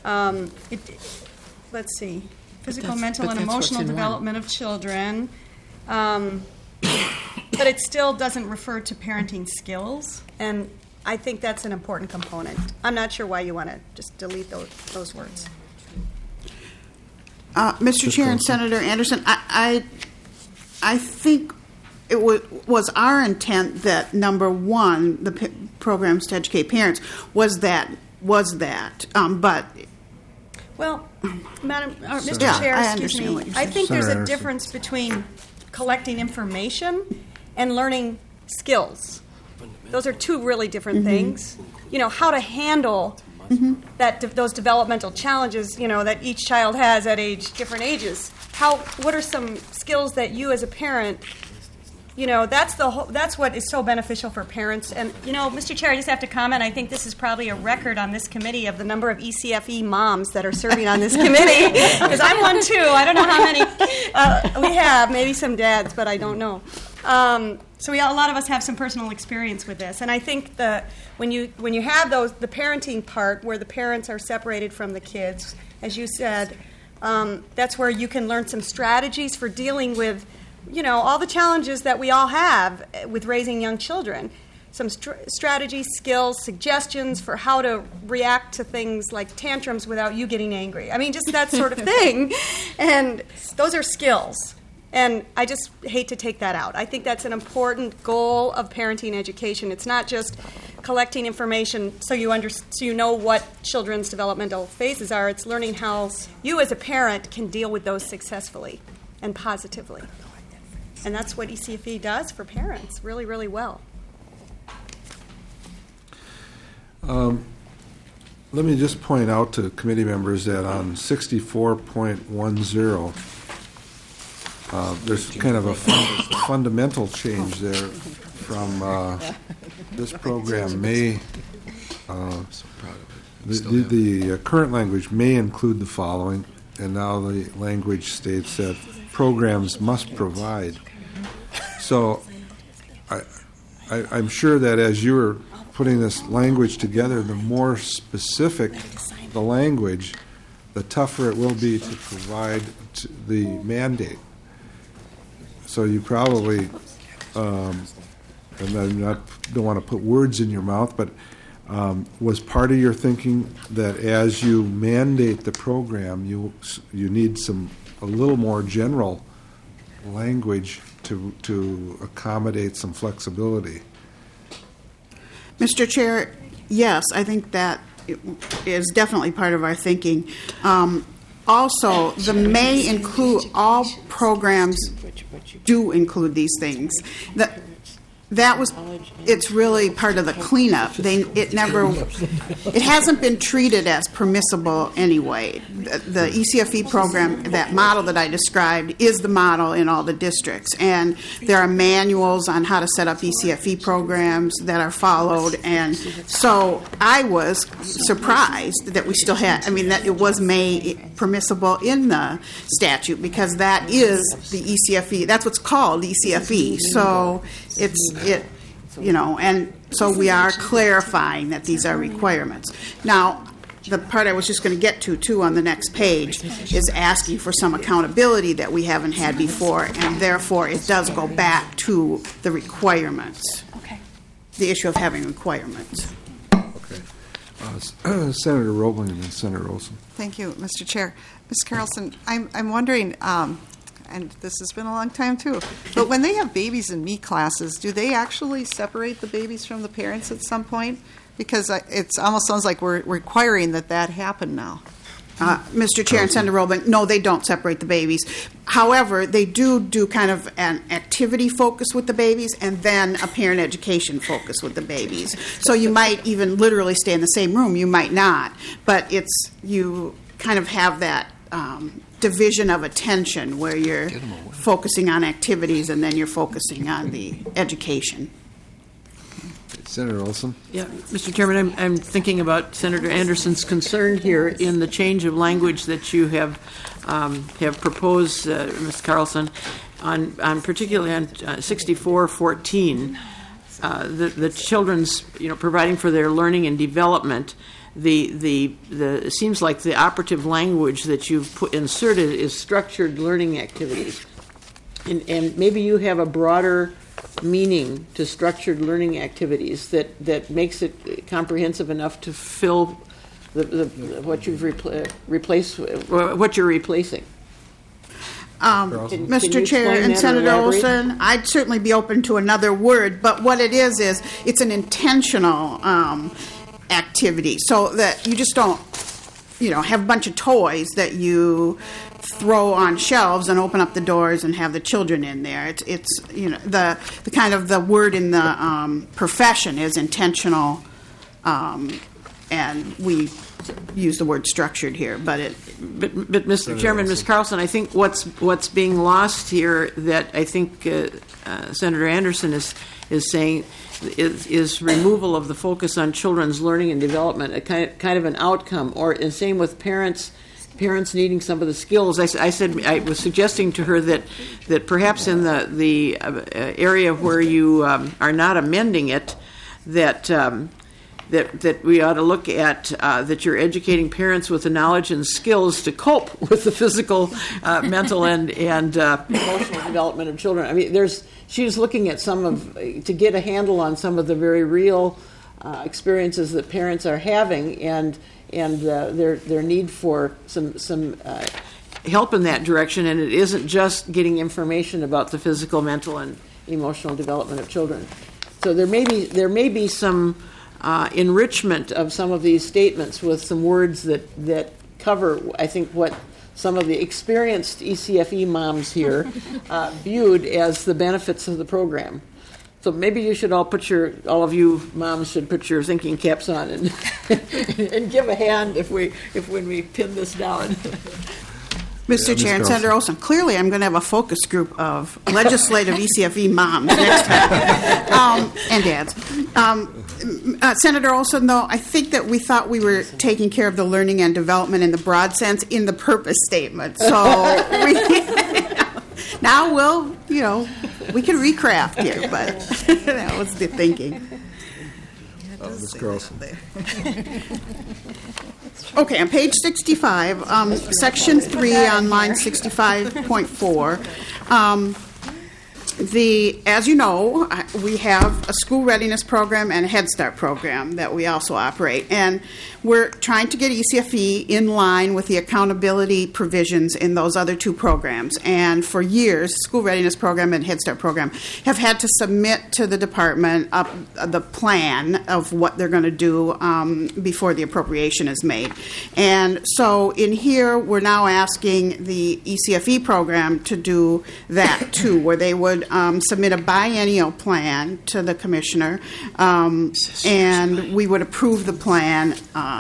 G: let's see. Physical, mental, and emotional development of children. But it still doesn't refer to parenting skills. And I think that's an important component. I'm not sure why you want to just delete those words.
E: Mr. Chair and Senator Anderson, I think it was our intent that number one, the programs to educate parents, was that. But
G: well, Mr. Chair, excuse me. I think there's a difference between collecting information and learning skills. Those are two really different things. You know, how to handle those developmental challenges, that each child has at different ages. What are some skills that you as a parent, that's what is so beneficial for parents. And, Mr. Chair, I just have to comment, I think this is probably a record on this committee of the number of ECFE moms that are serving on this committee, because I'm one too. I don't know how many we have, maybe some dads, but I don't know. So a lot of us have some personal experience with this. And I think when you have the parenting part where the parents are separated from the kids, as you said, that's where you can learn some strategies for dealing with all the challenges that we all have with raising young children. Some strategies, skills, suggestions for how to react to things like tantrums without you getting angry. I mean, just that sort of thing. And those are skills. And I just hate to take that out. I think that's an important goal of parenting education. It's not just collecting information so you know what children's developmental phases are. It's learning how you as a parent can deal with those successfully and positively. And that's what ECFE does for parents really, really well.
A: Let me just point out to committee members that on 64.10, there's kind of a fundamental change there from this program may, the current language may include the following, and now the language states that programs must provide. So I'm sure that as you're putting this language together, the more specific the language, the tougher it will be to provide the mandate. So you probably, and I don't want to put words in your mouth, but was part of your thinking that as you mandate the program, you need a little more general language to accommodate some flexibility?
E: Mr. Chair, yes, I think that is definitely part of our thinking. also, the may include, all programs do include these things. It's really part of the cleanup. It hasn't been treated as permissible anyway. The ECFE program, that model that I described, is the model in all the districts. And there are manuals on how to set up ECFE programs that are followed. And so I was surprised that we still had, that it was permissible in the statute, because that is the ECFE. That's what's called ECFE. So and so we are clarifying that these are requirements. Now, the part I was just going to get to, too, on the next page is asking for some accountability that we haven't had before, and therefore it does go back to the requirements.
G: Okay.
E: The issue of having requirements.
A: Okay. Senator Roebling and then Senator Olson.
C: Thank you, Mr. Chair. Ms. Carlson, I'm wondering, and this has been a long time too, but when they have babies in meet classes, do they actually separate the babies from the parents at some point? Because it almost sounds like we're requiring that happen now.
E: Mr. Chair and Senator Roebling, no, they don't separate the babies. However, they do kind of an activity focus with the babies and then a parent education focus with the babies. So you might even literally stay in the same room. You might not. But you kind of have that division of attention where you're focusing on activities and then you're focusing on the education.
A: Senator Olson.
J: Yeah, Mr. Chairman, I'm thinking about Senator Anderson's concern here in the change of language that you have proposed, Ms. Carlson, on particularly on 6414, the children's providing for their learning and development. It seems like the operative language that you've inserted is structured learning activities, and maybe you have a broader meaning to structured learning activities that makes it comprehensive enough to fill what you've replaced, what you're replacing.
E: Mr. Chair and Senator Olson, I'd certainly be open to another word, but what it is it's an intentional activity, so that you just don't, have a bunch of toys that you throw on shelves and open up the doors and have the children in there. It's the kind of the word in the profession is intentional, and we use the word structured here, but
J: Mr. Chairman, Ms. Carlson, I think what's being lost here that I think Senator Anderson is saying is removal of the focus on children's learning and development, a kind of an outcome, or the same with parents needing some of the skills. I was suggesting to her that perhaps in the area where you are not amending it, that we ought to look at that you're educating parents with the knowledge and skills to cope with the physical, mental, and emotional development of children. She's looking at to get a handle on some of the very real experiences that parents are having, and their need for some help in that direction. And it isn't just getting information about the physical, mental, and emotional development of children. So there may be some enrichment of some of these statements with some words that cover, I think, what some of the experienced ECFE moms here viewed as the benefits of the program. So maybe you should all of you moms should put your thinking caps on and give a hand when we pin this down.
E: Mr. Chair and Senator Olson, clearly I'm going to have a focus group of legislative ECFE moms next time, and dads. Senator Olson, though, I think that we thought we were taking care of the learning and development in the broad sense in the purpose statement. So now we can recraft here, but that was the thinking.
A: Ms. Carlson.
E: Okay, on page 65, section 3 on line 65.4, As you know, we have a school readiness program and a Head Start program that we also operate. And we're trying to get ECFE in line with the accountability provisions in those other two programs. And for years, school readiness program and Head Start program have had to submit to the department the plan of what they're going to do before the appropriation is made. And so in here, we're now asking the ECFE program to do that too, where they would submit a biennial plan to the commissioner, and we would approve the plan,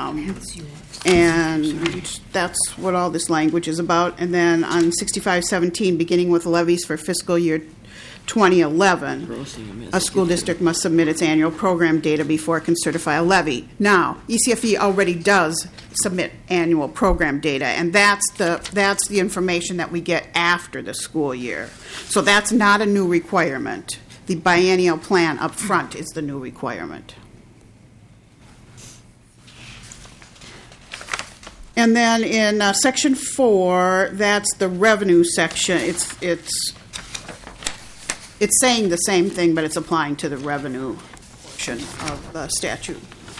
E: and that's what all this language is about. And then on 6517, beginning with levies for fiscal year 2011, a school district must submit its annual program data before it can certify a levy. Now, ECFE already does submit annual program data, and that's the information that we get after the school year. So that's not a new requirement. The biennial plan up front is the new requirement. And then in section 4, that's the revenue section. It's saying the same thing, but it's applying to the revenue portion of the statute.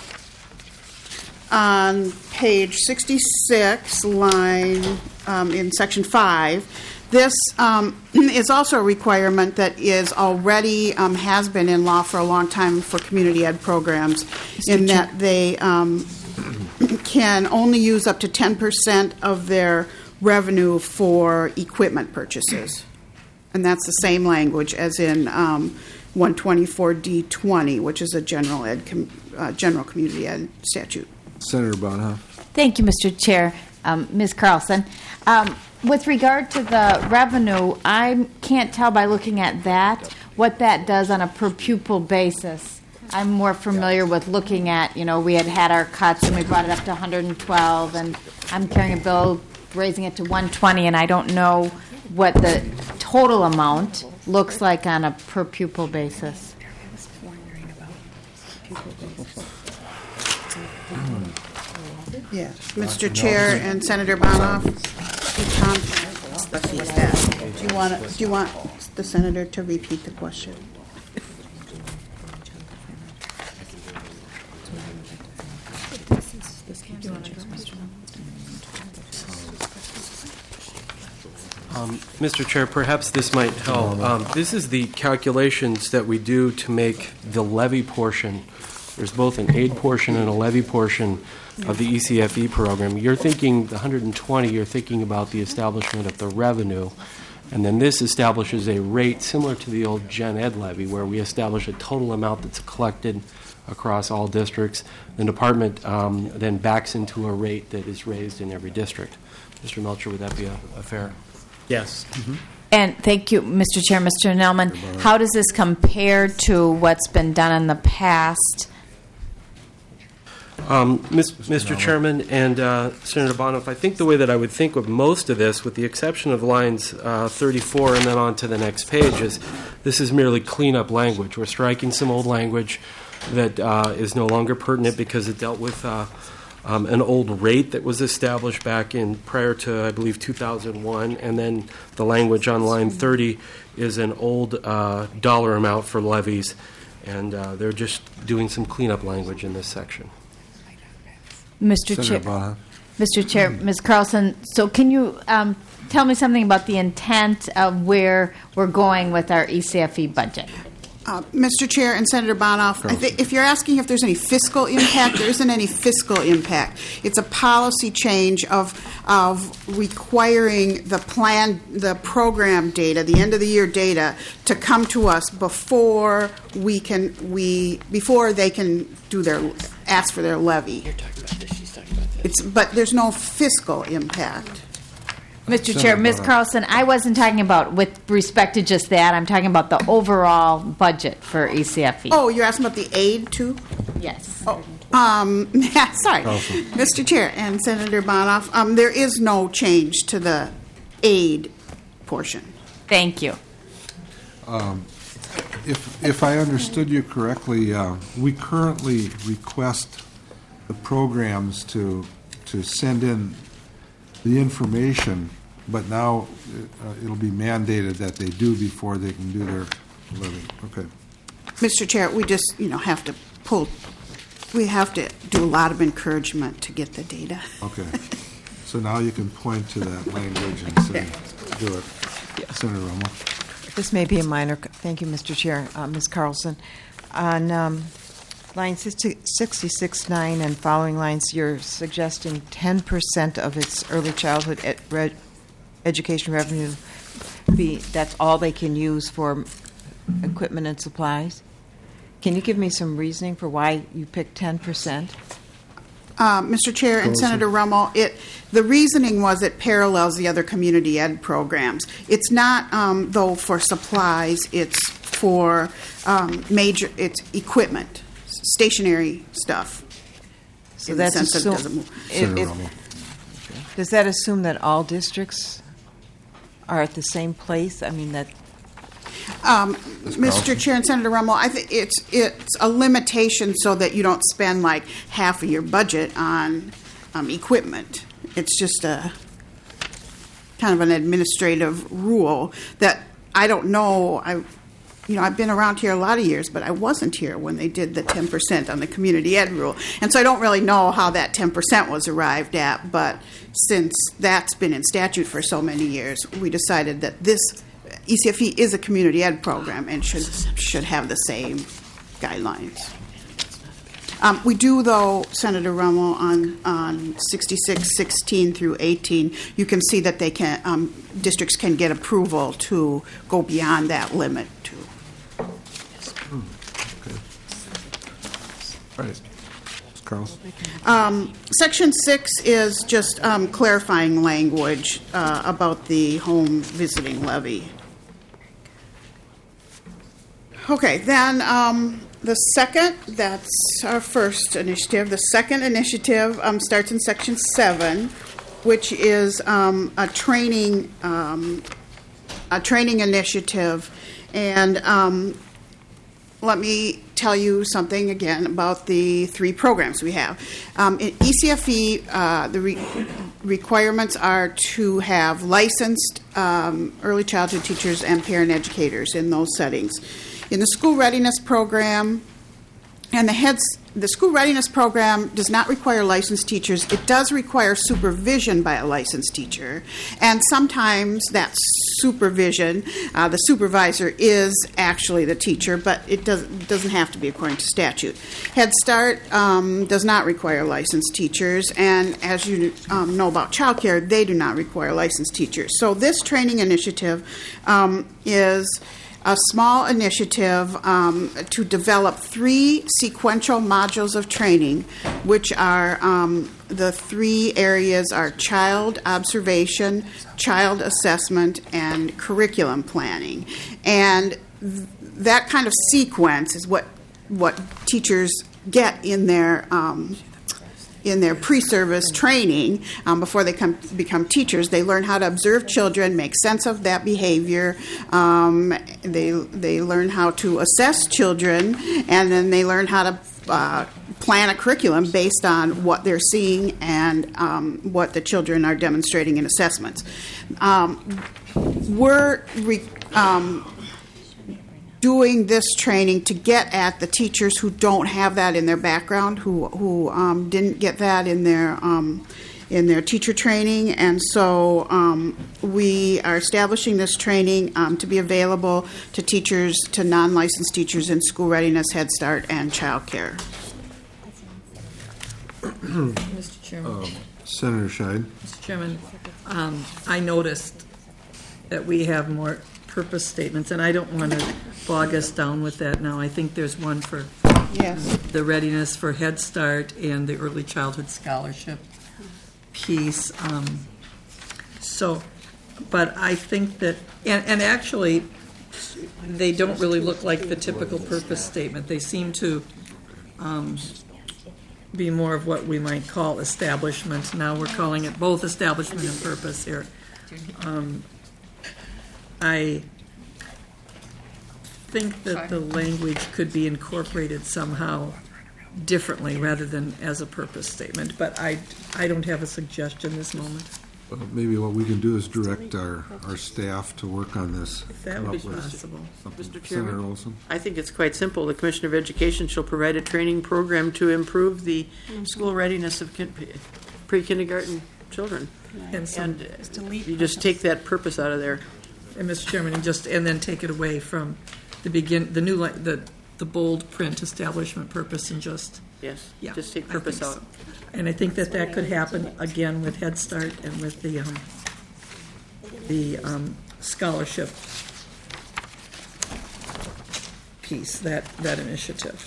E: On page 66, line in section 5, this is also a requirement that is already has been in law for a long time for community ed programs, in that they can only use up to 10% of their revenue for equipment purchases. And that's the same language as in 124D20, which is a general community ed statute.
A: Senator Bonhoeff.
L: Thank you, Mr. Chair. Ms. Carlson, with regard to the revenue, I can't tell by looking at that what that does on a per pupil basis. I'm more familiar with looking at, we had our cuts and we brought it up to 112, and I'm carrying a bill raising it to 120, and I don't know what the total amount looks like on a per pupil basis.
E: Yeah, Mr. Chair and Senator Bonhoeff. Do you want the senator to repeat the question?
M: Mr. Chair, perhaps this might help. This is the calculations that we do to make the levy portion. There's both an aid portion and a levy portion of the ECFE program. You're thinking the 120, you're thinking about the establishment of the revenue. And then this establishes a rate similar to the old Gen Ed levy, where we establish a total amount that's collected across all districts. The department then backs into a rate that is raised in every district. Mr. Melcher, would that be a fair?
N: Yes.
M: Mm-hmm.
L: And thank you, Mr. Chair. Mr. Nelman, how does this compare to what's been done in the past?
M: Mr. Chairman and Senator Bonhoeff, I think the way that I would think of most of this, with the exception of lines 34 and then on to the next page, is this is merely cleanup language. We're striking some old language that is no longer pertinent because it dealt with an old rate that was established back in prior to, I believe, 2001, and then the language on line 30 is an old dollar amount for levies, and they're just doing some cleanup language in this section.
L: Mr. Chair, Ms. Carlson, so can you tell me something about the intent of where we're going with our ECFE budget?
E: Mr. Chair and Senator Bonhoeff, I think if you're asking if there's any fiscal impact, there isn't any fiscal impact. It's a policy change of requiring the program data, the end of the year data, to come to us before they can ask for their levy.
J: You're talking about this. She's talking about this.
E: But there's no fiscal impact.
L: Mr. Chair, Ms. Carlson, I wasn't talking about with respect to just that. I'm talking about the overall budget for ECFE.
E: Oh, you're asking about the aid too?
L: Yes.
E: Oh, sorry, Mr. Chair and Senator Bonhoeff. There is no change to the aid portion.
L: Thank you.
A: If I understood you correctly, we currently request the programs to send in the information but now it'll be mandated that they do before they can do their levy. Okay.
E: Mr. Chair, we just, have to we have to do a lot of encouragement to get the data.
A: Okay. So now you can point to that language and say, do it. Senator Romo.
D: This may be a minor, thank you, Mr. Chair. Ms. Carlson, on line 66.9 and following lines, you're suggesting 10% of its early childhood education revenue that's all they can use for equipment and supplies. Can you give me some reasoning for why you picked 10%?
E: Mr. Chair and Senator Rummel, the reasoning was it parallels the other community ed programs. It's not, though, for supplies. It's for it's equipment, stationary stuff.
D: So that's assumed. Does that assume that all districts are at the same place? I mean that.
E: Mr. Chair and Senator Rummel, I think it's a limitation so that you don't spend like half of your budget on equipment. It's just a kind of an administrative rule that I don't know. I've been around here a lot of years, but I wasn't here when they did the 10% on the community ed rule, and so I don't really know how that 10% was arrived at. But since that's been in statute for so many years, we decided that this ECFE is a community ed program and should have the same guidelines. We do, though, Senator Rummel, on 6616 through 18, you can see that they can districts can get approval to go beyond that limit too.
A: Okay. All right. Ms. Carlson.
E: Section 6 is just clarifying language about the home visiting levy. Okay, then that's our first initiative. The second initiative starts in Section 7, which is a training initiative. And let me tell you something again about the three programs we have. In ECFE, the requirements are to have licensed early childhood teachers and parent educators in those settings. In the school readiness program, and the school readiness program does not require licensed teachers. It does require supervision by a licensed teacher, and sometimes that supervision, the supervisor is actually the teacher, but it doesn't have to be according to statute. Head Start does not require licensed teachers, and as you know about child care, they do not require licensed teachers. So this training initiative is a small initiative to develop 3 sequential modules of training, which are the 3 areas are child observation, child assessment, and curriculum planning. And that kind of sequence is what teachers get in their pre-service training before they become teachers. They learn how to observe children, make sense of that behavior. They learn how to assess children, and then they learn how to plan a curriculum based on what they're seeing and what the children are demonstrating in assessments. We're doing this training to get at the teachers who don't have that in their background, who didn't get that in their teacher training, and so we are establishing this training to be available to teachers, to non-licensed teachers in school readiness, Head Start, and child care.
F: Mr. Chairman.
A: Senator Scheid.
F: Mr. Chairman, I noticed that we have more purpose statements, and I don't want to bog us down with that now. I think there's one for the readiness for Head Start and the early childhood scholarship piece. But I think that, and actually, they don't really look like the typical purpose statement. They seem to be more of what we might call establishment. Now we're calling it both establishment and purpose here. I think that the language could be incorporated somehow differently rather than as a purpose statement, but I don't have a suggestion this moment.
A: Maybe what we can do is direct our staff to work on this.
J: If that
A: come
J: would
A: up
J: be
A: with
J: possible.
A: something.
J: Mr.
A: Senator
J: Chairman?
A: Olson?
J: I think it's quite simple. The Commissioner of Education shall provide a training program to improve the school readiness of pre-kindergarten children.
F: And
J: You just take that purpose out of there.
F: And Mr. Chairman, and then take it away from the bold print establishment purpose and just.
J: Yes,
F: Yeah,
J: just take
F: I
J: purpose
F: think
J: out.
F: so. And I think that could happen again with Head Start and with the scholarship piece, that initiative.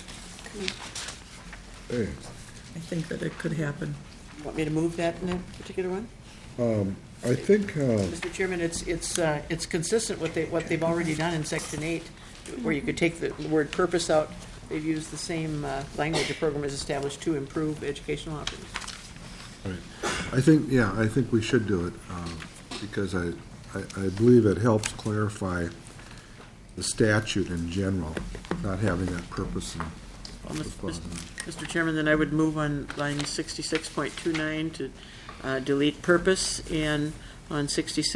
A: Hey.
F: I think that it could happen.
J: Want me to move that in that particular one?
A: I think,
J: Mr. Chairman, it's consistent with what they've already done in Section 8, where you could take the word purpose out. They've used the same language. The program is established to improve educational outcomes.
A: right. I think we should do it, because I believe it helps clarify the statute in general, not having that purpose in
J: Well, Mr. Chairman, then I would move on line 66.29 to delete purpose, and on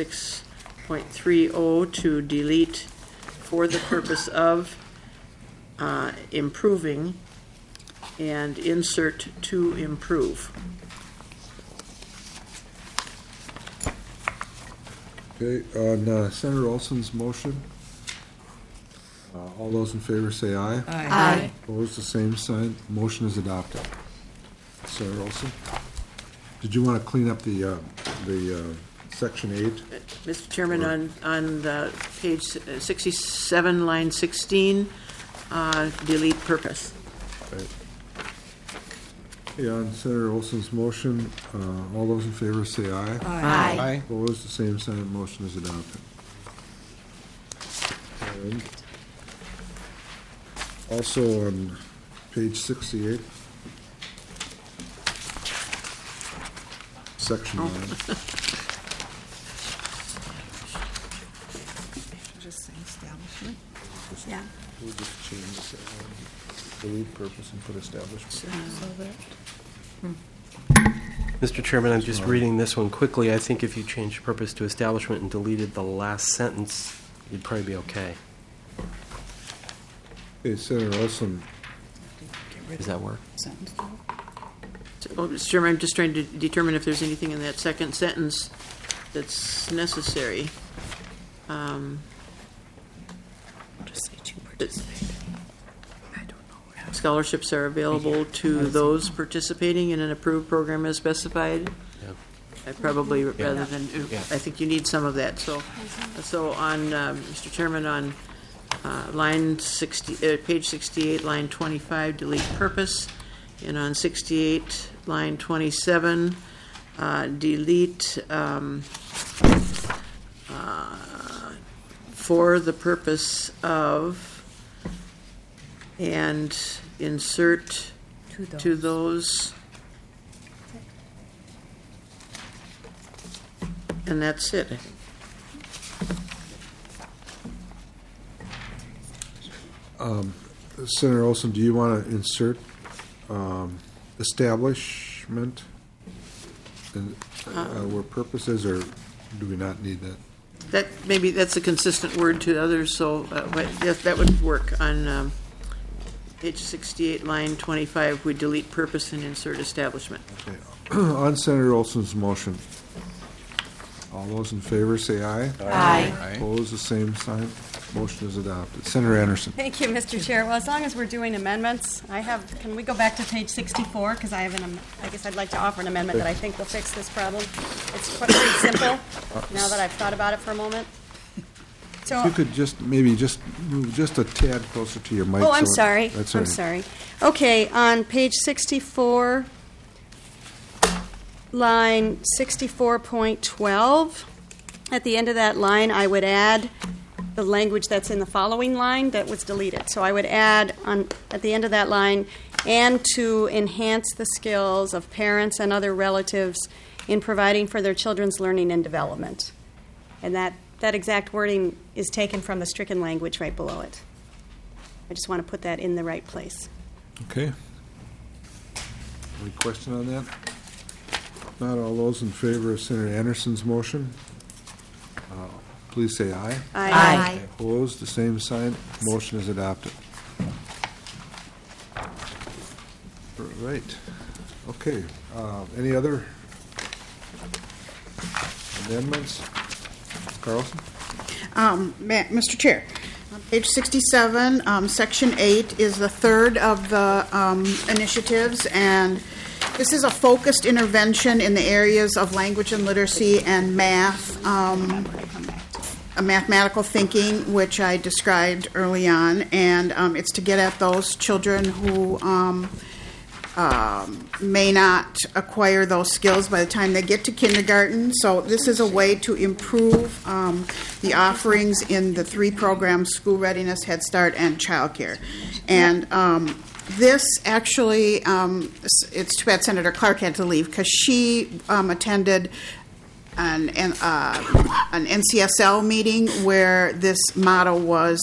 J: 66.30 to delete for the purpose of improving, and insert to improve.
A: Okay, on Senator Olson's motion, all those in favor say aye.
F: Aye.
A: Opposed, the same sign. Motion is adopted. Senator Olson, did you want to clean up the Section 8?
J: Mr. Chairman, on the page 67, line 16, delete purpose.
A: Right. Okay, on Senator Olson's motion, all those in favor say aye.
K: Aye.
A: Opposed, the same sign. Motion is adopted. And also on page 68, Section 9.
C: Just say establishment.
E: Yeah.
A: We'll just change delete purpose and put establishment.
M: Mr. Chairman, I'm just reading this one quickly. I think if you changed purpose to establishment and deleted the last sentence, you'd probably be okay.
A: Okay, Senator Olson,
M: Does that work?
J: Mr. Chairman, I'm just trying to determine if there's anything in that second sentence that's necessary. Scholarships are available to those participating in an approved program as specified.
M: Yeah.
J: I probably, rather than,
M: Yeah.
J: I think you need some of that. So on, Mr. Chairman, on line 60, page 68, line 25, delete purpose, and on 68, line 27, delete for the purpose of, and insert to those. And that's it.
A: Senator Olson, do you want to insert establishment and where purpose is, or do we not need that?
J: Maybe that's a consistent word to others, so but yes, that would work. On page 68, line 25, we delete purpose and insert establishment.
A: Okay. On Senator Olson's motion, all those in favor say aye.
I: Aye.
A: Opposed, the same sign. Motion is adopted. Senator Anderson.
G: Thank you, Mr. Chair. Well, as long as we're doing amendments, can we go back to page 64? Because I guess I'd like to offer an amendment that I think will fix this problem. It's pretty simple, now that I've thought about it for a moment. So,
A: If you could maybe move just a tad closer to your mic.
G: oh, I'm
A: so-
G: sorry.
A: That's all
G: I'm
A: right.
G: sorry. Okay, on page 64, line 64.12, at the end of that line, I would add the language that's in the following line that was deleted. So I would add at the end of that line, and to enhance the skills of parents and other relatives in providing for their children's learning and development. And that exact wording is taken from the stricken language right below it. I just want to put that in the right place.
A: Okay. Any question on that? Not all those in favor of Senator Anderson's motion, please say aye.
L: Aye.
A: Opposed, the same sign. Motion is adopted. Right. Okay. Any other amendments? Carlson?
E: Mr. Chair, on page 67, Section 8 is the third of the initiatives, and this is a focused intervention in the areas of language and literacy and math, mathematical thinking, which I described early on, and it's to get at those children who may not acquire those skills by the time they get to kindergarten. So this is a way to improve the offerings in the three programs: school readiness, Head Start, and childcare. And this actually, it's too bad Senator Clark had to leave, because she attended an NCSL meeting where this motto was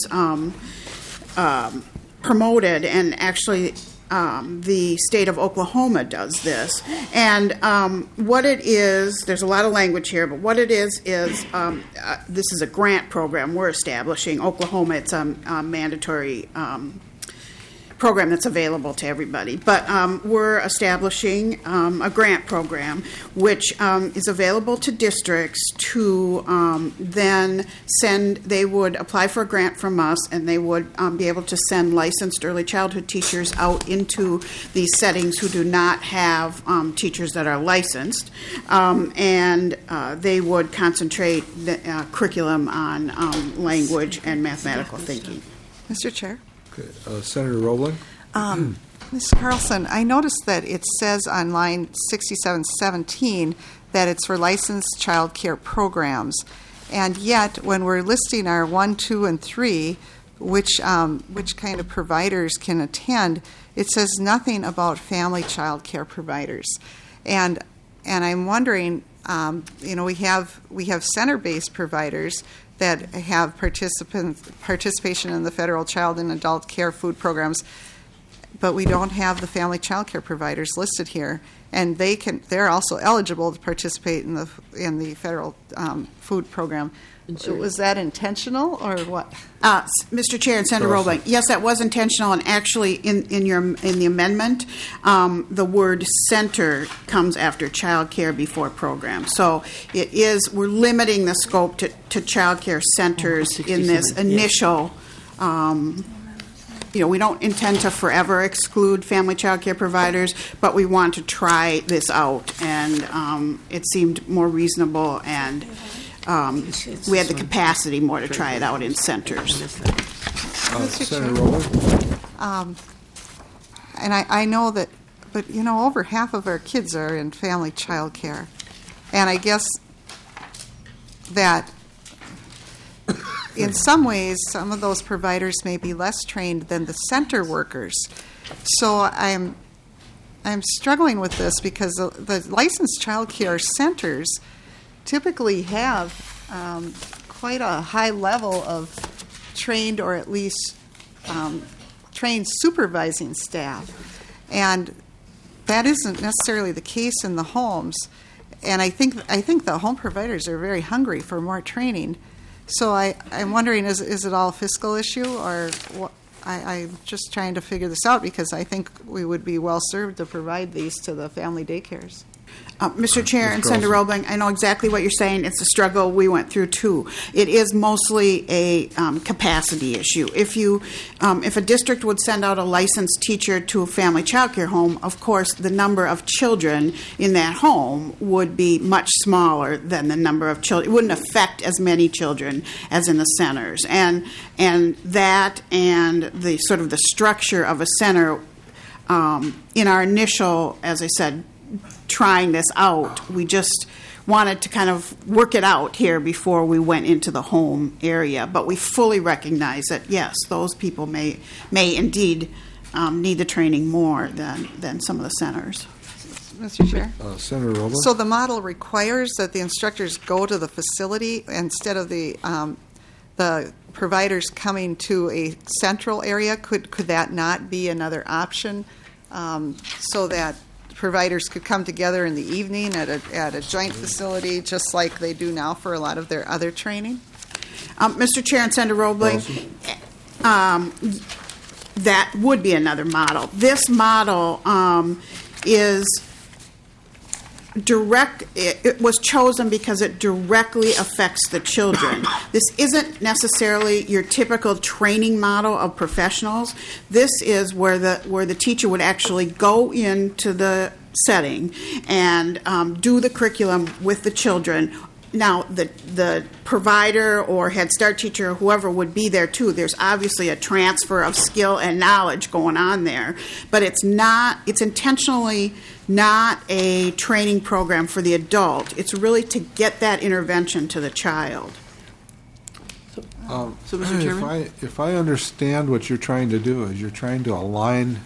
E: promoted, and actually the state of Oklahoma does this. And what it is, there's a lot of language here, but what it is this is a grant program we're establishing. Oklahoma, it's a mandatory program that's available to everybody. But we're establishing a grant program which is available to districts to then send, they would apply for a grant from us, and they would be able to send licensed early childhood teachers out into these settings who do not have teachers that are licensed, and they would concentrate the curriculum on language and mathematical thinking.
C: Mr. Chair?
A: Okay. Senator Roebling?
C: Ms. Carlson, I noticed that it says on line 6717 that it's for licensed child care programs. And yet, when we're listing our 1, 2, and 3, which kind of providers can attend, it says nothing about family child care providers. And I'm wondering, we have center-based providers that have participation in the federal child and adult care food programs, but we don't have the family child care providers listed here, and they're also eligible to participate in the federal food program. So was that intentional or what?
E: Mr. Chair and Senator Roebling, yes, that was intentional, and actually in the amendment, the word center comes after child care before program. So it is, we're limiting the scope to child care centers in this initial. We don't intend to forever exclude family child care providers, but we want to try this out, and it seemed more reasonable, and we had the capacity more to try it out in centers.
A: Senator Roebling?
C: And I know that, but over half of our kids are in family child care, and I guess that in some ways, some of those providers may be less trained than the center workers. So I'm struggling with this because the licensed child care centers typically have quite a high level of trained, or at least trained supervising staff. And that isn't necessarily the case in the homes. And I think the home providers are very hungry for more training. So I'm wondering, is it all a fiscal issue, or what? I'm just trying to figure this out, because I think we would be well served to provide these to the family daycares.
E: Mr. Chair and Senator Roebling, I know exactly what you're saying. It's a struggle we went through too. It is mostly a capacity issue. If a district would send out a licensed teacher to a family child care home, of course the number of children in that home would be much smaller than the number of children. It wouldn't affect as many children as in the centers, and that and the sort of the structure of a center. In our initial, as I said, trying this out, we just wanted to kind of work it out here before we went into the home area. But we fully recognize that, yes, those people may indeed need the training more than some of the centers.
C: Mr. Chair?
A: Senator Roebling?
C: So the model requires that the instructors go to the facility instead of the providers coming to a central area. Could that not be another option, so that providers could come together in the evening at a joint facility, just like they do now for a lot of their other training?
E: Mr. Chair and Senator Roebling, that would be another model. This model is direct. It was chosen because it directly affects the children. This isn't necessarily your typical training model of professionals. This is where the teacher would actually go into the setting and do the curriculum with the children. Now, the provider or Head Start teacher or whoever would be there too. There's obviously a transfer of skill and knowledge going on there, but it's intentionally not a training program for the adult. It's really to get that intervention to the child.
J: So, Mr. Chairman?
A: If I understand what you're trying to do, is you're trying to align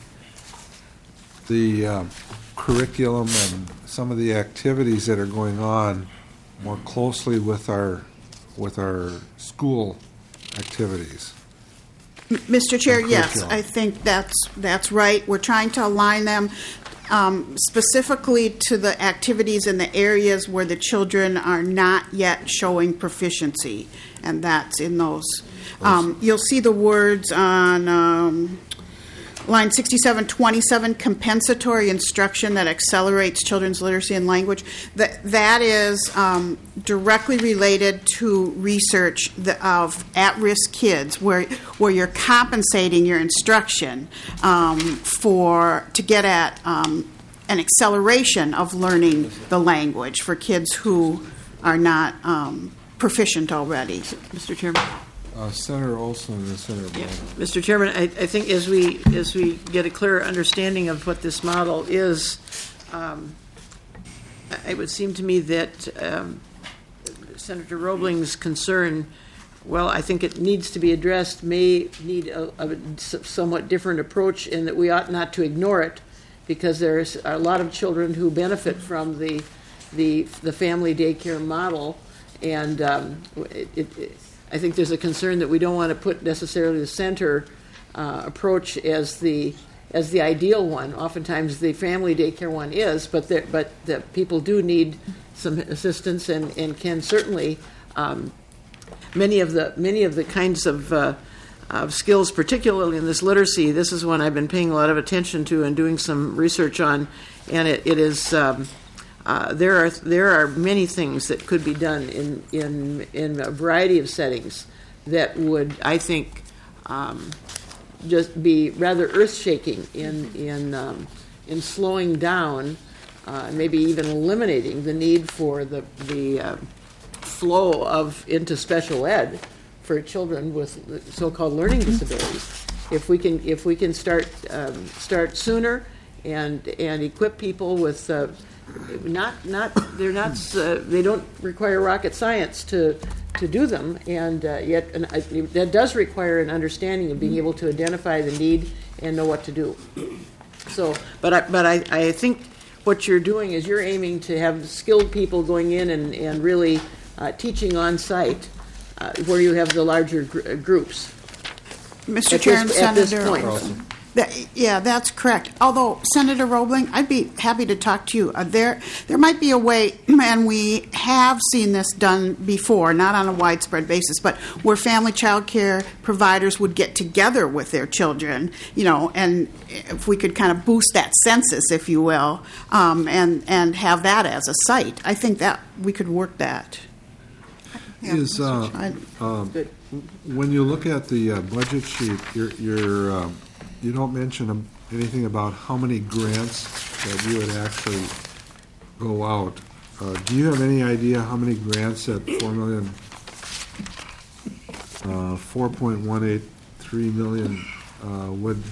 A: the curriculum and some of the activities that are going on more closely with our school activities.
E: Mr. Chair, yes, I think that's right. We're trying to align them specifically to the activities in the areas where the children are not yet showing proficiency, and that's in those. You'll see the words on line 6727, compensatory instruction that accelerates children's literacy and language. That is directly related to research of at-risk kids, where you're compensating your instruction to get at an acceleration of learning the language for kids who are not proficient already.
J: Mr. Chairman?
A: Senator Olson and Senator Bowman.
J: Mr. Chairman, I think as we get a clearer understanding of what this model is, it would seem to me that Senator Roebling's concern, well, I think it needs to be addressed, may need a somewhat different approach, in that we ought not to ignore it, because there's a lot of children who benefit from the family daycare model, and I think there's a concern that we don't want to put necessarily the center approach as the ideal one. Oftentimes, the family daycare one is, but the people do need some assistance, and can certainly many of the kinds of skills, particularly in this literacy. This is one I've been paying a lot of attention to and doing some research on, and it is. There are many things that could be done in a variety of settings that would, I think, just be rather earth-shaking in slowing down, maybe even eliminating the need for the flow into special ed for children with so-called learning disabilities. If we can start sooner and equip people with they don't require rocket science to do them, and yet that does require an understanding of being able to identify the need and know what to do. So, but I think what you're doing is you're aiming to have skilled people going in and really teaching on site where you have the larger groups.
E: Mr. Chair and Senator Olson. Yeah, that's correct. Although, Senator Roebling, I'd be happy to talk to you. There might be a way, and we have seen this done before, not on a widespread basis, but where family child care providers would get together with their children, and if we could kind of boost that census, if you will, and have that as a site. I think that we could work that.
A: Yeah, when you look at the budget sheet, you don't mention anything about how many grants that you would actually go out. Do you have any idea how many grants that $4.183 million would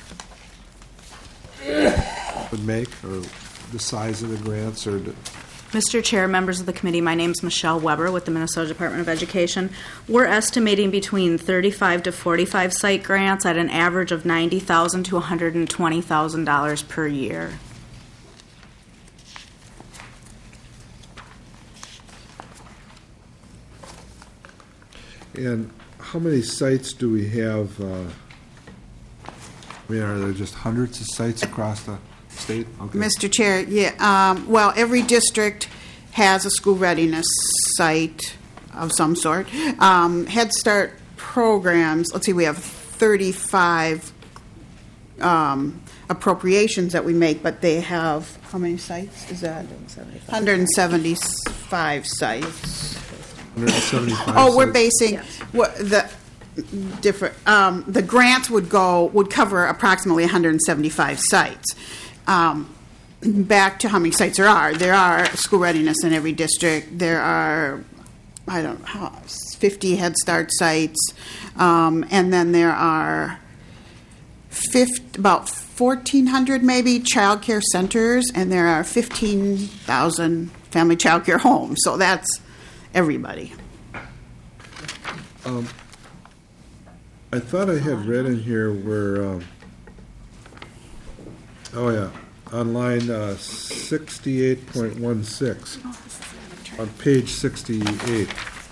A: make, or the size of the grants, or?
N: Mr. Chair, members of the committee, my name is Michelle Weber with the Minnesota Department of Education. We're estimating between 35 to 45 site grants at an average of $90,000 to $120,000 per year.
A: And how many sites do we have? Are there just hundreds of sites across the state? Okay.
E: Mr. Chair, well, every district has a school readiness site of some sort. Head Start programs, let's see, we have 35 appropriations that we make, but they have, how many sites is that? 175 sites.
A: 175
E: Oh, we're
A: sites.
E: basing, the different, the grants would cover approximately 175 sites. Back to how many sites there are school readiness in every district. There are, 50 Head Start sites, and then there are about 1,400 maybe child care centers, and there are 15,000 family child care homes. So that's everybody.
A: I thought I had read in here where, on line 68.16, on page 68,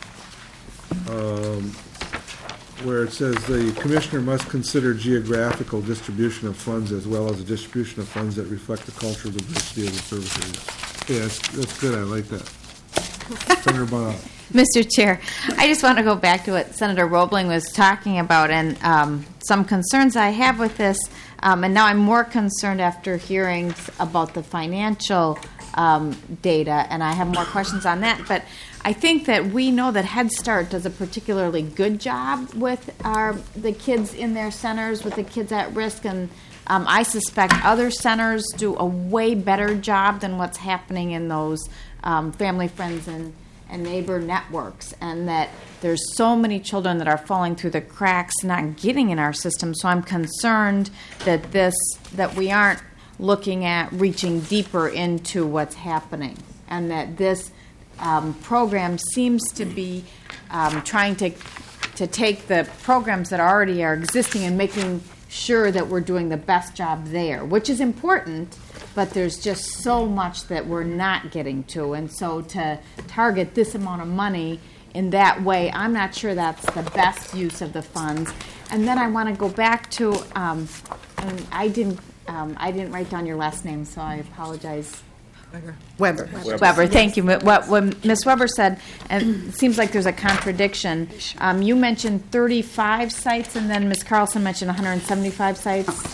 A: where it says the commissioner must consider geographical distribution of funds as well as a distribution of funds that reflect the cultural diversity of the service areas. Yeah, that's good. I like that. Senator Bono.
L: Mr. Chair, I just want to go back to what Senator Roebling was talking about and some concerns I have with this. And now I'm more concerned after hearing about the financial data, and I have more questions on that. But I think that we know that Head Start does a particularly good job with the kids in their centers, with the kids at risk, and I suspect other centers do a way better job than what's happening in those family, friends, and neighbor networks, and that there's so many children that are falling through the cracks, not getting in our system. So I'm concerned that we aren't looking at reaching deeper into what's happening, and that this program seems to be trying to take the programs that already are existing and making sure that we're doing the best job there, which is important, but there's just so much that we're not getting to. And so to target this amount of money in that way, I'm not sure that's the best use of the funds. And then I want to go back to, and I didn't write down your last name, so I apologize.
E: Weber.
L: Thank you. What Ms. Weber said, and it seems like there's a contradiction. You mentioned 35 sites, and then Ms. Carlson mentioned 175 sites.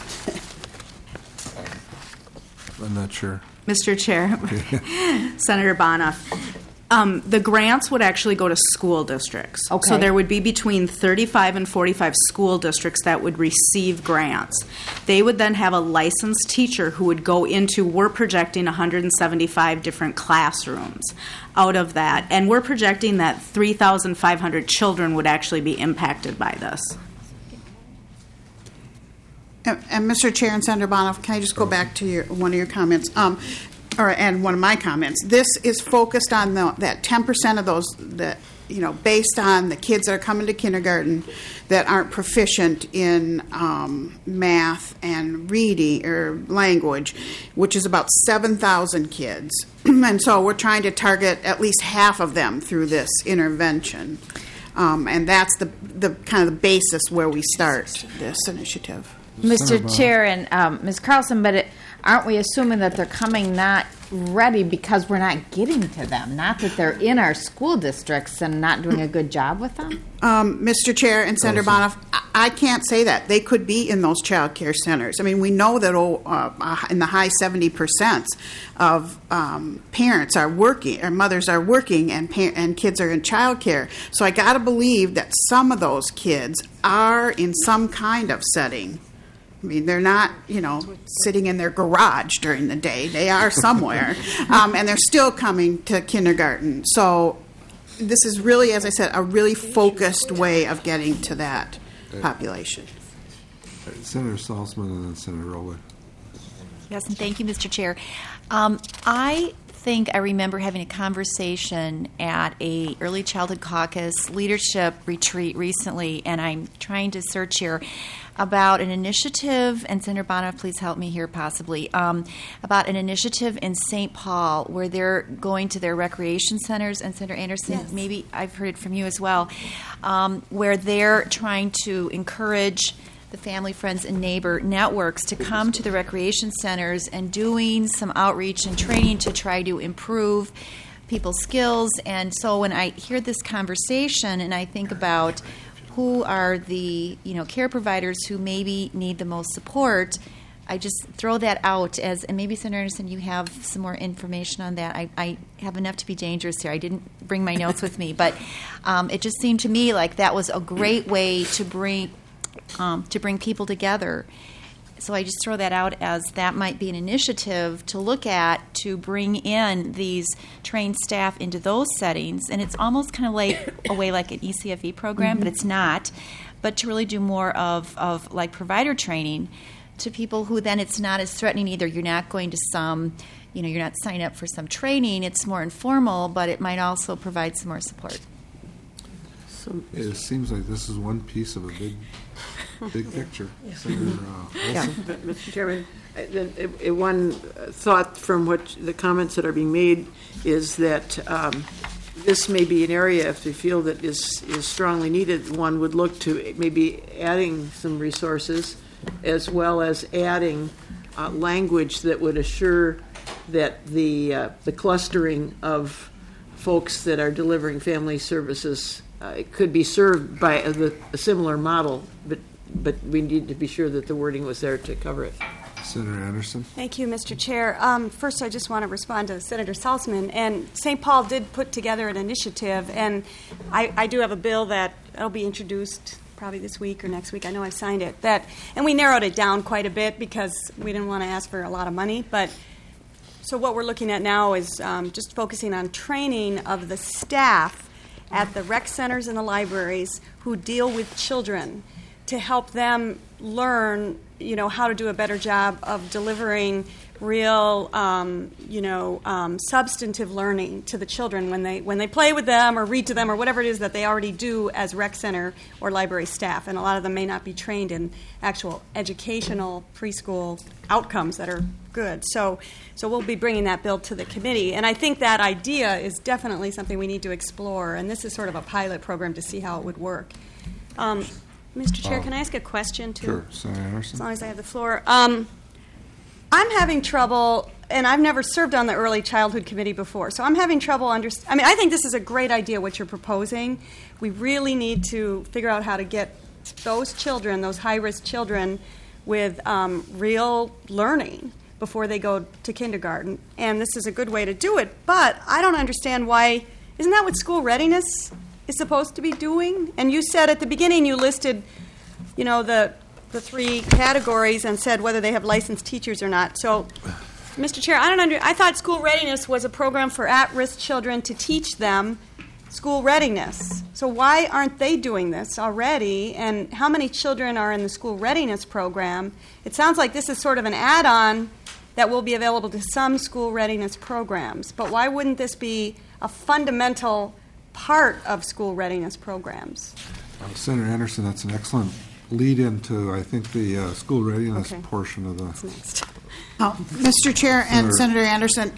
A: I'm not sure.
N: Mr. Chair, Senator Bonoff, the grants would actually go to school districts.
L: Okay.
N: So there would be between 35 and 45 school districts that would receive grants. They would then have a licensed teacher who would go into, we're projecting 175 different classrooms out of that. And we're projecting that 3,500 children would actually be impacted by this.
E: And Mr. Chair and Senator Bonoff, can I just go back to one of your comments? And one of my comments. This is focused on that 10% of those that, based on the kids that are coming to kindergarten that aren't proficient in math and reading or language, which is about 7,000 kids. And so we're trying to target at least half of them through this intervention. And that's the kind of the basis where we start this initiative.
L: Mr. Chair and Ms. Carlson, but aren't we assuming that they're coming not ready because we're not getting to them, not that they're in our school districts and not doing a good job with them?
E: Mr. Chair and Senator Bonoff, I can't say that. They could be in those child care centers. I mean, we know that in the high 70% of parents are working, or mothers are working, and kids are in child care. So I got to believe that some of those kids are in some kind of setting. I mean, they're not, sitting in their garage during the day. They are somewhere, and they're still coming to kindergarten. So this is really, as I said, a really focused way of getting to that population.
A: Senator Salzman and then Senator Rowland.
I: Yes, and thank you, Mr. Chair. I think I remember having a conversation at a early childhood caucus leadership retreat recently, and I'm trying to search here about an initiative, and Senator Bonoff, please help me here possibly, about an initiative in St. Paul where they're going to their recreation centers, and Senator Anderson, yes, maybe I've heard it from you as well, where they're trying to encourage the family, friends, and neighbor networks to come to the recreation centers and doing some outreach and training to try to improve people's skills. And so when I hear this conversation and I think about who are the care providers who maybe need the most support, I just throw that out as, and maybe Senator Anderson, you have some more information on that. I have enough to be dangerous here. I didn't bring my notes with me, but it just seemed to me like that was a great way to bring people together. So I just throw that out as that might be an initiative to look at to bring in these trained staff into those settings. And it's almost kind of like a way like an ECFE program, but it's not. But to really do more of like provider training to people who then it's not as threatening either. You're not going to you're not signing up for some training. It's more informal, but it might also provide some more support.
A: It seems like this is one piece of a big picture. Senator Olson?
J: Mr. Chairman, one thought from what the comments that are being made is that this may be an area, if they feel that is strongly needed, one would look to maybe adding some resources as well as adding language that would assure that the clustering of folks that are delivering family services could be served by a similar model, but we need to be sure that the wording was there to cover it.
A: Senator Anderson.
G: Thank you, Mr. Chair. First, I just want to respond to Senator Salzman. And St. Paul did put together an initiative, and I do have a bill that'll be introduced probably this week or next week. I know I've signed it. And we narrowed it down quite a bit because we didn't want to ask for a lot of money. But so what we're looking at now is just focusing on training of the staff at the rec centers and the libraries who deal with children to help them learn, how to do a better job of delivering real, substantive learning to the children when they play with them or read to them or whatever it is that they already do as rec center or library staff. And a lot of them may not be trained in actual educational preschool outcomes that are good. So we'll be bringing that bill to the committee. And I think that idea is definitely something we need to explore. And this is sort of a pilot program to see how it would work. Mr. Chair, can I ask a question, too?
A: Sure, Senator Anderson.
G: As long as I have the floor. I'm having trouble, and I've never served on the Early Childhood Committee before, so I'm having trouble understanding. I think this is a great idea, what you're proposing. We really need to figure out how to get those children, those high-risk children, with real learning before they go to kindergarten, and this is a good way to do it. But I don't understand why. Isn't that what school readiness is supposed to be doing? And you said at the beginning you listed, the three categories and said whether they have licensed teachers or not. So, Mr. Chair, I thought school readiness was a program for at-risk children to teach them school readiness. So why aren't they doing this already? And how many children are in the school readiness program? It sounds like this is sort of an add-on that will be available to some school readiness programs. But why wouldn't this be a fundamental part of school readiness programs?
A: Senator Anderson, that's an excellent lead into, I think, the school readiness portion of the.
G: What's next?
E: Mr. Chair and Senator Anderson,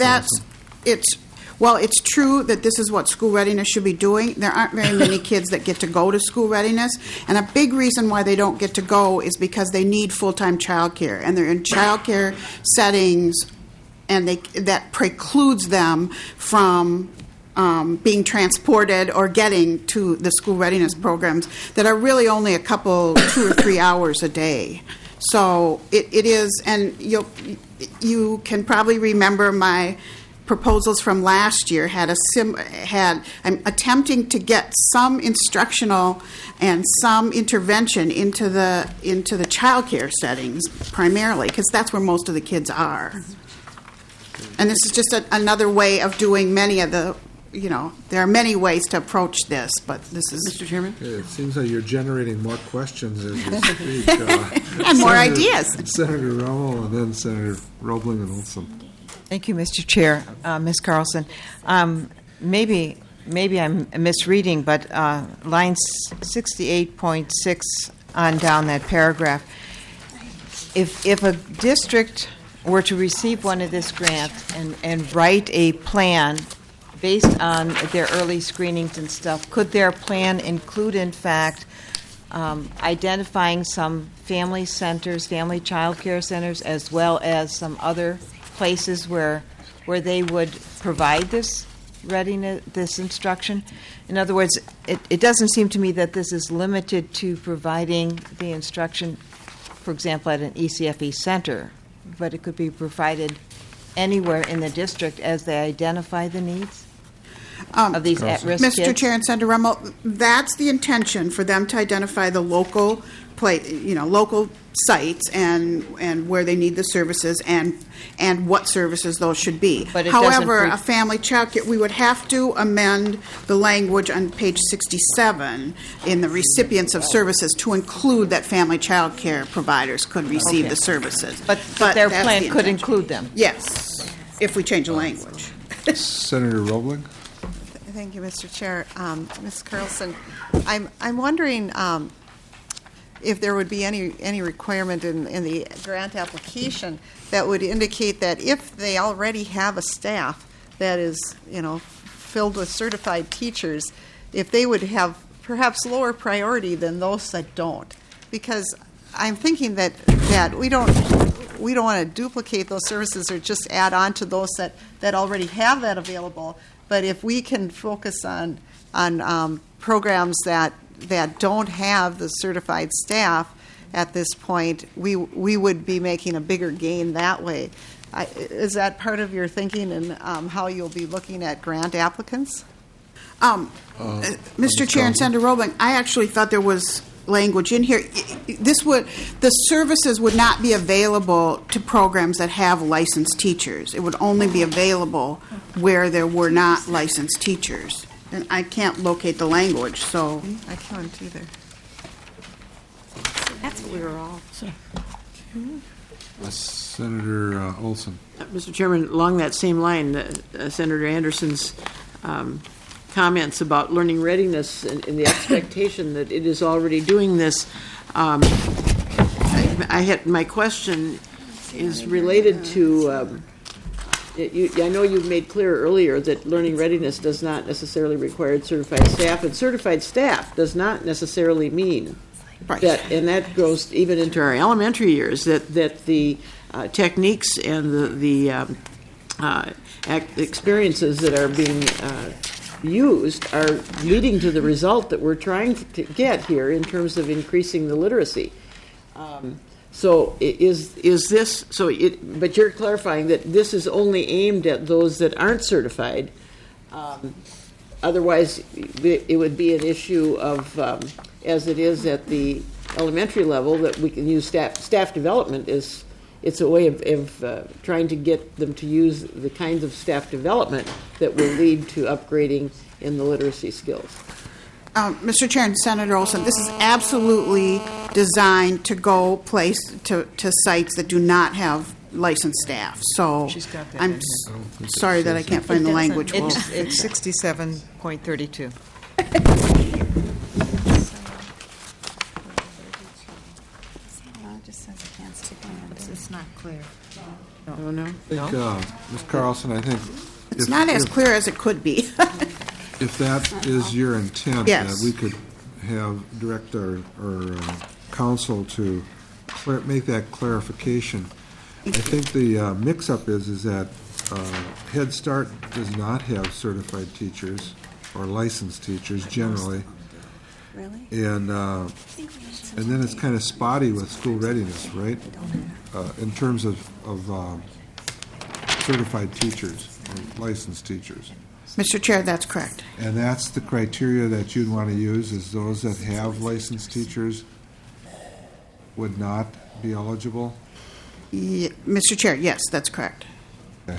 E: it's true that this is what school readiness should be doing. There aren't very many kids that get to go to school readiness, and a big reason why they don't get to go is because they need full-time child care, and they're in child care settings, and that precludes them from being transported or getting to the school readiness programs that are really only 2 or 3 hours a day. So it is, and you can probably remember my proposals from last year I'm attempting to get some instructional and some intervention into the child care settings primarily, because that's where most of the kids are. And this is just another way of doing many of the. There are many ways to approach this, but this is...
J: Mr. Chairman?
A: It seems like you're generating more questions as you speak.
E: And more ideas.
A: Senator Rummel and then Senator Roebling and Olson.
D: Thank you, Mr. Chair. Ms. Carlson, maybe I'm misreading, but line 68.6 on down that paragraph, if a district were to receive one of this grant and write a plan based on their early screenings and stuff, could their plan include, in fact, identifying some family centers, family child care centers, as well as some other places where they would provide this readiness, this instruction. In other words, it doesn't seem to me that this is limited to providing the instruction, for example, at an ECFE center, but it could be provided anywhere in the district as they identify the needs of these at-risk kids.
E: Mr. Chair and Senator Rummel, that's the intention, for them to identify the local local sites and where they need the services and what services those should be.
D: But it
E: However,
D: doesn't
E: a family child care, we would have to amend the language on page 67 in the recipients of services to include that family child care providers could receive the services.
D: But their
E: that's
D: plan
E: the
D: could
E: intention.
D: include them.
E: Yes, if we change the language.
A: Senator Roebling?
C: Thank you, Mr. Chair. Ms. Carlson, I'm wondering if there would be any requirement in the grant application that would indicate that if they already have a staff that is, filled with certified teachers, if they would have perhaps lower priority than those that don't. Because I'm thinking that we don't want to duplicate those services or just add on to those that already have that available. But if we can focus on programs that don't have the certified staff at this point, we would be making a bigger gain that way. Is that part of your thinking and how you'll be looking at grant applicants?
E: Mr. Chair and Senator Roebling, I actually thought there was language in here. The services would not be available to programs that have licensed teachers. It would only be available where there were not licensed teachers. And I can't locate the language, so.
C: I can't either.
J: That's what we were all.
A: Senator Olson.
J: Mr. Chairman, along that same line, Senator Anderson's comments about learning readiness and the expectation that it is already doing this, my question is related to. I know you've made clear earlier that learning readiness does not necessarily require certified staff, and certified staff does not necessarily mean that, and that goes even into our elementary years, that the techniques and the experiences that are being used are leading to the result that we're trying to get here in terms of increasing the literacy. So is this so? But you're clarifying that this is only aimed at those that aren't certified. Otherwise, it would be an issue of, as it is at the elementary level, that we can use staff development. It's a way of trying to get them to use the kinds of staff development that will lead to upgrading in the literacy skills.
E: Mr. Chair and Senator Olson, this is absolutely designed to go to sites that do not have licensed staff. So I'm sorry that I can't find the language.
D: It's 67.32.
I: It's not clear.
J: No.
A: Ms. Carlson, I think
E: It's not as clear as it could be.
A: if that is your intent,
E: Yes.
A: that we could direct our council to make that clarification. I think the mix-up is that Head Start does not have certified teachers or licensed teachers generally.
E: Really?
A: And then it's kind of spotty with school readiness, right? In terms of certified teachers or licensed teachers.
E: Mr. Chair, that's correct.
A: And that's the criteria that you'd want to use, is those that have licensed teachers would not be eligible?
E: Mr. Chair, yes, that's correct.
A: Okay.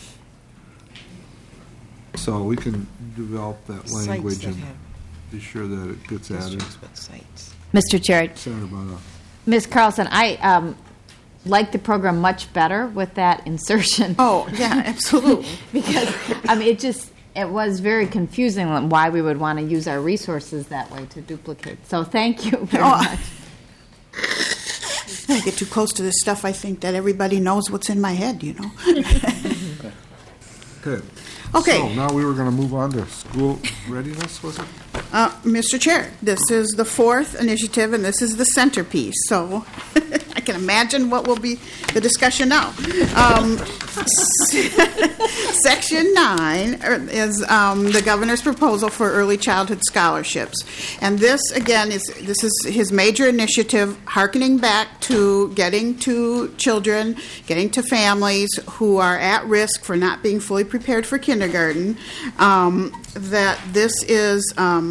A: So we can develop that language and be sure that it gets added.
L: Mr. Chair,
A: Senator Bono.
L: Ms. Carlson, I like the program much better with that insertion.
E: Oh, yeah, absolutely.
L: Because, it was very confusing on why we would want to use our resources that way to duplicate. So thank you very much.
E: When I get too close to this stuff, I think that everybody knows what's in my head,
A: Okay.
E: Okay.
A: So now we were going to move on to school readiness, was it?
E: Mr. Chair, this is the fourth initiative, and this is the centerpiece. So I can imagine what will be the discussion now. Section 9 is the governor's proposal for early childhood scholarships. And this, again, is his major initiative, hearkening back to getting to children, getting to families who are at risk for not being fully prepared for kindergarten, that this is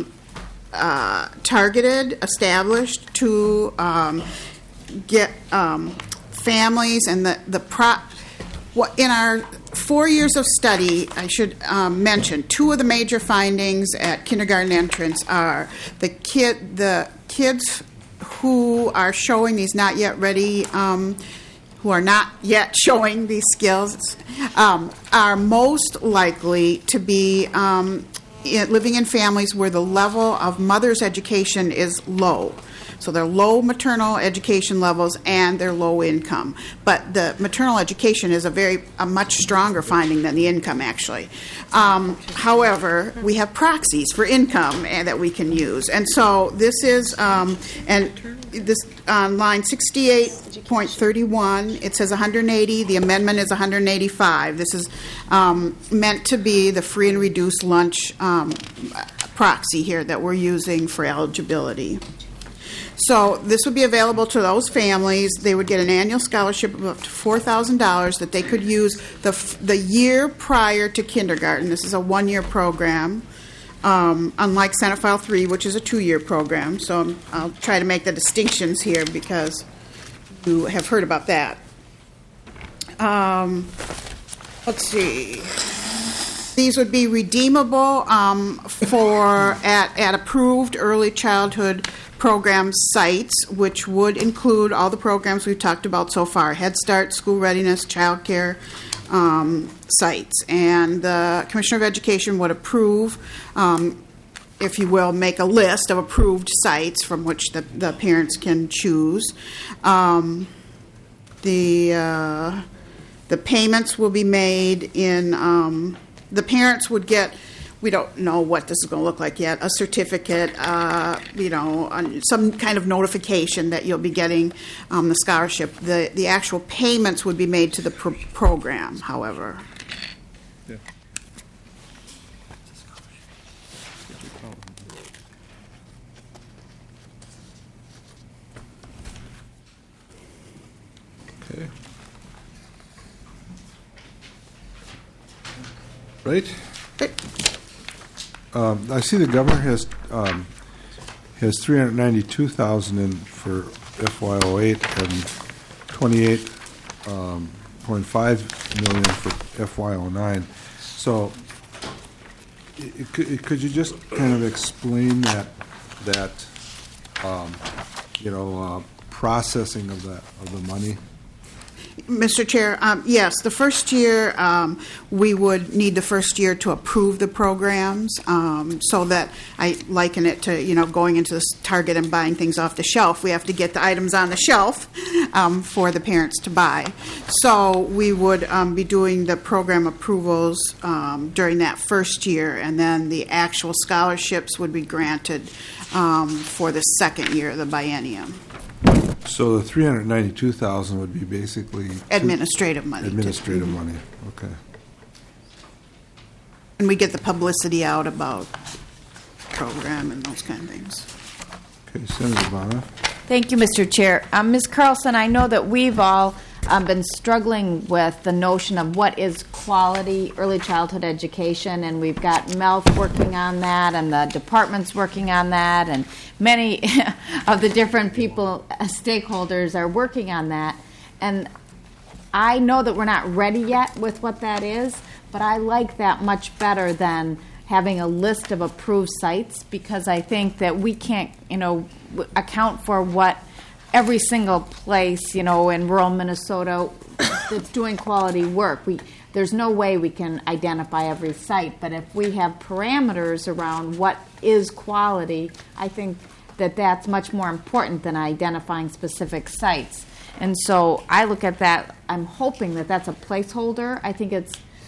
E: targeted, established to get families and in our 4 years of study, I should mention, two of the major findings at kindergarten entrance are the kids who are showing these not yet ready, who are not yet showing these skills, are most likely to be living in families where the level of mother's education is low. So they're low maternal education levels and they're low income. But the maternal education is a much stronger finding than the income, actually. However, we have proxies for income that we can use. And so this is, and this on line 68.31, it says 180. The amendment is 185. This is meant to be the free and reduced lunch proxy here that we're using for eligibility. So this would be available to those families. They would get an annual scholarship of up to $4,000 that they could use the year prior to kindergarten. This is a one-year program, unlike Senate File 3, which is a two-year program. So I'll try to make the distinctions here because you have heard about that. Let's see. These would be redeemable at approved early childhood program sites, which would include all the programs we've talked about so far: Head Start, school readiness, child care sites. And the Commissioner of Education would approve, if you will, make a list of approved sites from which the parents can choose. The payments will be made in, the parents would get, we don't know what this is going to look like yet, a certificate, some kind of notification that you'll be getting the scholarship. The actual payments would be made to the program, however.
A: Yeah. Okay. Right? I see the governor has $392,000 in for FY08 and $28.5 million for FY09. So, could you just kind of explain that processing of the money?
E: Mr. Chair, yes, the first year, we would need the first year to approve the programs, so that I liken it to, going into this Target and buying things off the shelf. We have to get the items on the shelf for the parents to buy. So we would be doing the program approvals during that first year, and then the actual scholarships would be granted for the second year of the biennium.
A: So the $392,000 would be basically
E: administrative money.
A: Administrative money, okay.
E: And we get the publicity out about the program and those kind of things.
A: Okay, Senator Bonner.
L: Thank you, Mr. Chair. Ms. Carlson, I know that we've all been struggling with the notion of what is quality early childhood education, and we've got MELF working on that, and the department's working on that, and many of the different people, stakeholders, are working on that. And I know that we're not ready yet with what that is, but I like that much better than having a list of approved sites, because I think that we can't, account for what every single place, in rural Minnesota that's doing quality work. There's no way we can identify every site, but if we have parameters around what is quality, I think that that's much more important than identifying specific sites. And so I look at that, I'm hoping that that's a placeholder. I think it's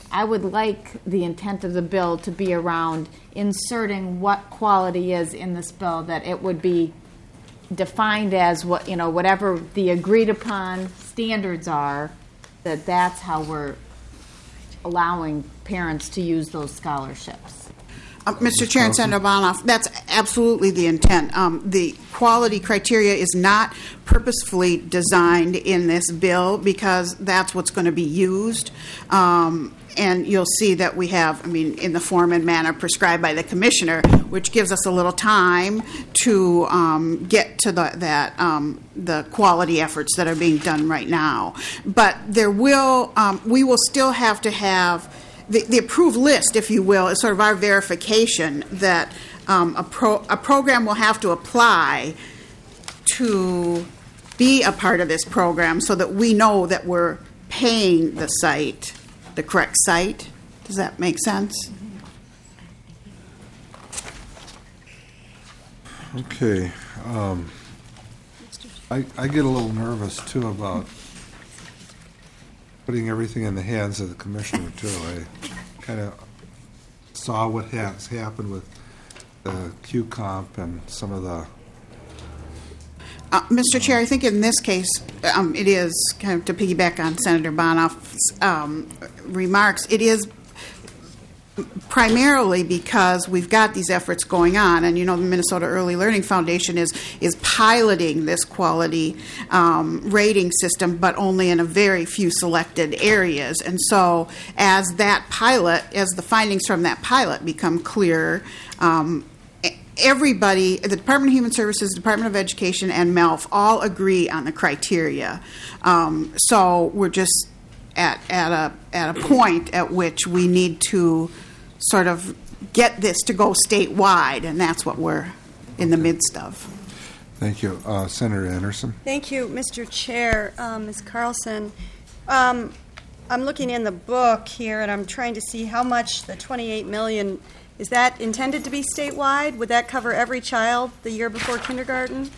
L: I would like the intent of the bill to be around inserting what quality is in this bill, that it would be defined as what, whatever the agreed upon standards are, that's how we're allowing parents to use those scholarships.
E: Mr. Chair and Senator Bonoff, that's absolutely the intent. The quality criteria is not purposefully designed in this bill because that's what's going to be used. And you'll see that we have, in the form and manner prescribed by the commissioner, which gives us a little time to get to the quality efforts that are being done right now. But we will still have to have the approved list, if you will, is sort of our verification that a program will have to apply to be a part of this program so that we know that we're paying the correct site. Does that make sense?
A: Okay. I get a little nervous, too, about putting everything in the hands of the commissioner, too. I kind of saw what has happened with the Q-Comp and some of the...
E: Mr. Chair, I think in this case, it is, kind of to piggyback on Senator Bonoff's remarks, it is primarily because we've got these efforts going on, and the Minnesota Early Learning Foundation is piloting this quality rating system, but only in a very few selected areas. And so, as the findings from that pilot become clearer, everybody, the Department of Human Services, Department of Education, and MELF all agree on the criteria. So we're just at a point at which we need to sort of get this to go statewide, and that's what we're in the midst of.
A: Thank you. Senator Anderson.
G: Thank you, Mr. Chair. Ms. Carlson, I'm looking in the book here, and I'm trying to see how much the $28 million, is that intended to be statewide? Would that cover every child the year before kindergarten?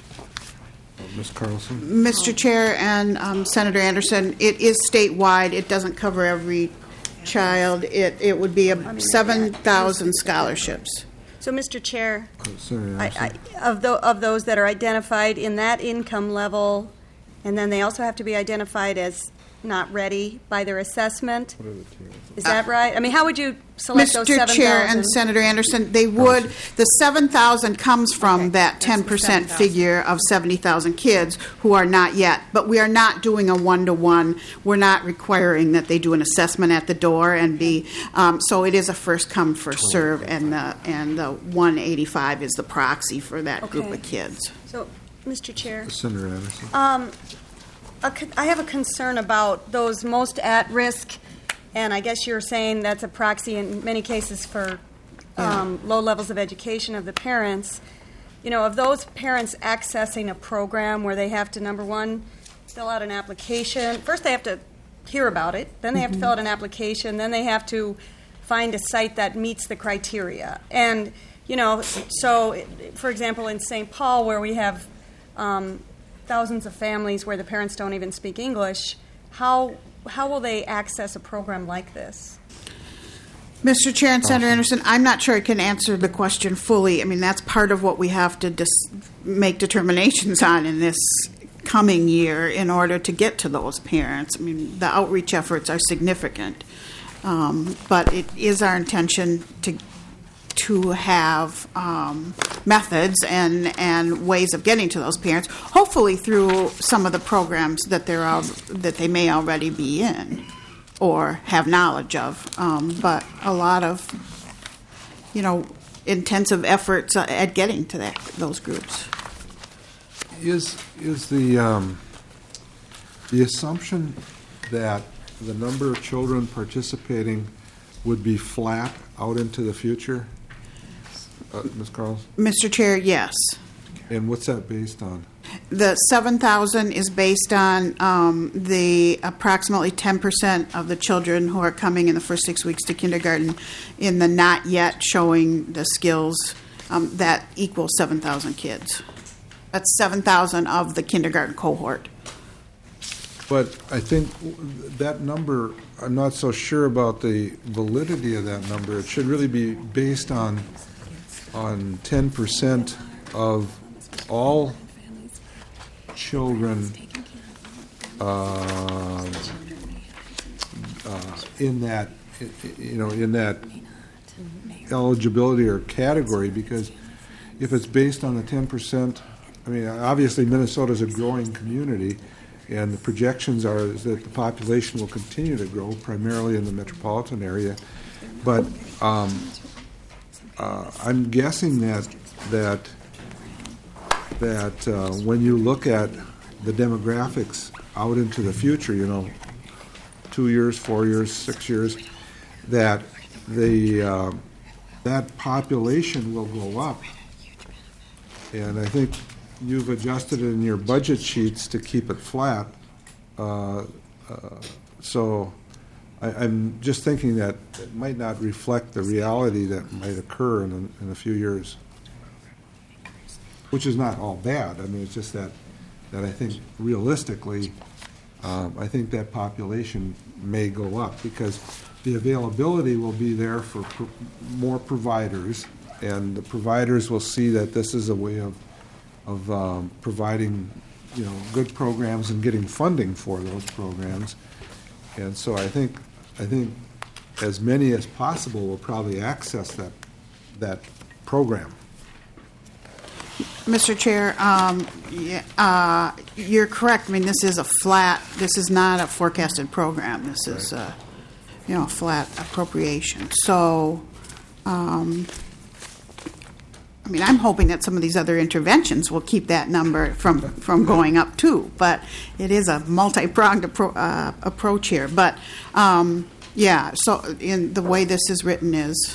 A: Ms. Carlson.
E: Mr. Chair and Senator Anderson, it is statewide. It doesn't cover every child. It would be 7,000 scholarships.
G: So, Mr. Chair,
A: Senator
G: of those that are identified in that income level, and then they also have to be identified as not ready by their assessment. Is that right? How would you select those 7,000?
E: Mr. Chair and Senator Anderson, they would. The 7,000 comes from that 10% figure of 70,000 kids who are not yet. But we are not doing a one-to-one. We're not requiring that they do an assessment at the door and be. So it is a first come, first serve, and the 185 is the proxy for that group of kids.
G: So, Mr. Chair.
A: Senator Anderson.
G: I have a concern about those most at risk, and I guess you're saying that's a proxy in many cases for low levels of education of the parents. Of those parents accessing a program where they have to, number one, fill out an application. First, they have to hear about it. Then they have to fill out an application. Then they have to find a site that meets the criteria. And, so, for example, in St. Paul, where we have thousands of families where the parents don't even speak English, how will they access a program like this?
E: Mr. Chair and Senator Anderson, I'm not sure I can answer the question fully. That's part of what we have to make determinations on in this coming year in order to get to those parents. The outreach efforts are significant, but it is our intention to have methods and ways of getting to those parents, hopefully through some of the programs that they may already be in or have knowledge of. But a lot of, intensive efforts at getting to those groups.
A: Is the assumption that the number of children participating would be flat out into the future? Ms. Carlson?
E: Mr. Chair, yes.
A: And what's that based on?
E: The 7,000 is based on the approximately 10% of the children who are coming in the first 6 weeks to kindergarten in the not yet showing the skills that equals 7,000 kids. That's 7,000 of the kindergarten cohort.
A: But I think that number, I'm not so sure about the validity of that number. It should really be based on 10% of all children in that, in that eligibility or category, because if it's based on the 10%, I mean, obviously Minnesota's a growing community, and the projections are that the population will continue to grow, primarily in the metropolitan area. But I'm guessing that when you look at the demographics out into the future, 2 years, 4 years, 6 years, that that population will go up. And I think you've adjusted it in your budget sheets to keep it flat. So I'm just thinking that it might not reflect the reality that might occur in a few years, which is not all bad. I mean, it's just that I think realistically, I think that population may go up because the availability will be there for more providers, and the providers will see that this is a way of providing, good programs and getting funding for those programs. And so I think as many as possible will probably access that program.
E: Mr. Chair, you're correct. I mean, this is not a forecasted program. This is, a flat appropriation. So, I'm hoping that some of these other interventions will keep that number from going up too. But it is a multi-pronged approach here. But so in the way this is written is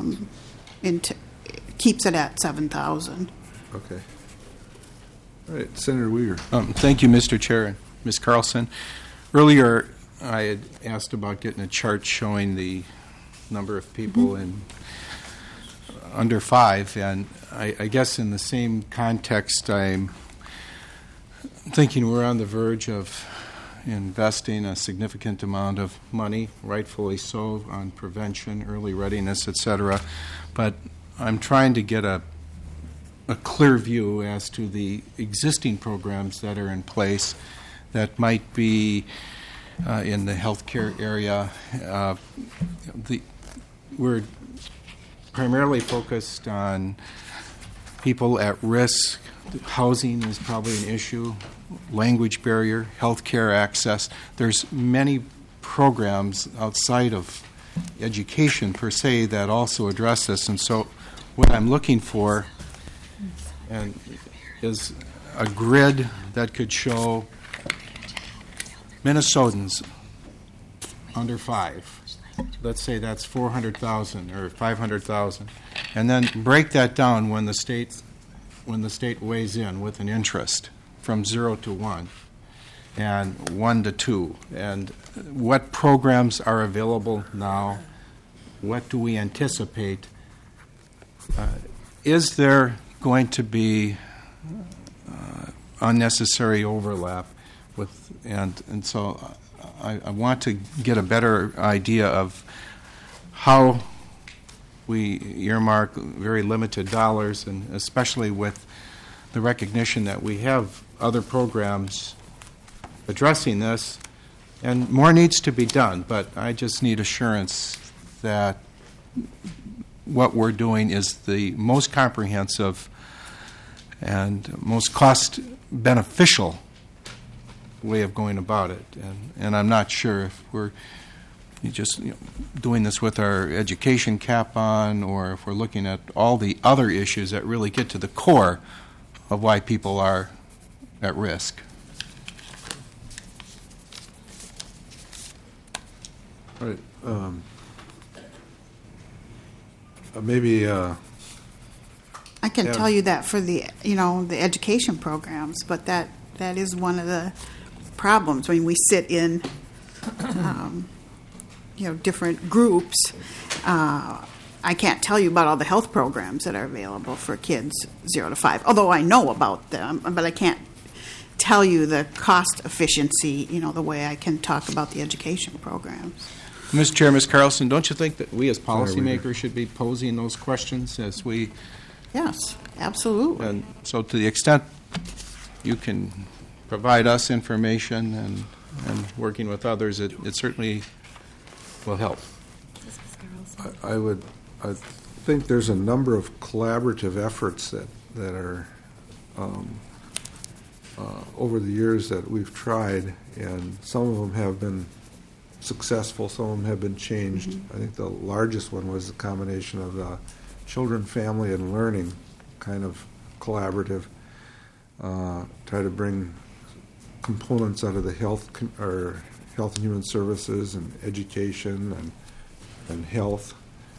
E: keeps it at 7,000.
A: Okay. All right, Senator Uyghur.
K: Thank you, Mr. Chair and Ms. Carlson. Earlier, I had asked about getting a chart showing the number of people in under 5, and I guess in the same context, I'm thinking we're on the verge of investing a significant amount of money, rightfully so, on prevention, early readiness, et cetera. But I'm trying to get a clear view as to the existing programs that are in place that might be in the healthcare area. We're primarily focused on people at risk. Housing is probably an issue, language barrier, healthcare access. There's many programs outside of education per se that also address this, and so what I'm looking for is a grid that could show Minnesotans under 5. Let's say that's 400,000 or 500,000, and then break that down when the state weighs in with an interest from 0 to 1 and 1 to 2, and what programs are available now, what do we anticipate, is there going to be unnecessary overlap with, and so I want to get a better idea of how we earmark very limited dollars, and especially with the recognition that we have other programs addressing this, and more needs to be done, but I just need assurance that what we're doing is the most comprehensive and most cost beneficial way of going about it. And I'm not sure if we're just doing this with our education cap on, or if we're looking at all the other issues that really get to the core of why people are at risk.
A: All right. Maybe
E: I can tell you that for the the education programs, but that is one of the problems when we sit in different groups. I can't tell you about all the health programs that are available for kids 0 to 5, although I know about them, but I can't tell you the cost efficiency, the way I can talk about the education programs.
K: Mr. Chair, Ms. Carlson, don't you think that we as policymakers should be posing those questions as we...
E: Yes, absolutely.
K: And so to the extent you can provide us information and working with others, it certainly will help.
A: I think there's a number of collaborative efforts that are over the years that we've tried, and some of them have been successful, some of them have been changed. I think the largest one was the combination of the Children, Family, and Learning kind of collaborative, try to bring components out of the health and human services and education and health.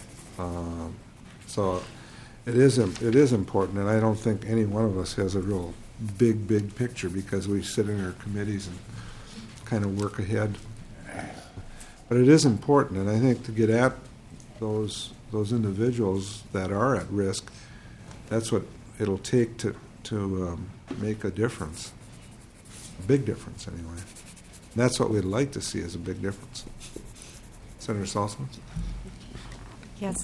A: So it is important, and I don't think any one of us has a real big picture because we sit in our committees and kind of work ahead. But it is important, and I think to get at those individuals that are at risk, that's what it'll take to make a difference, a big difference anyway. And that's what we'd like to see as a big difference. Senator Saltzman?
I: Yes.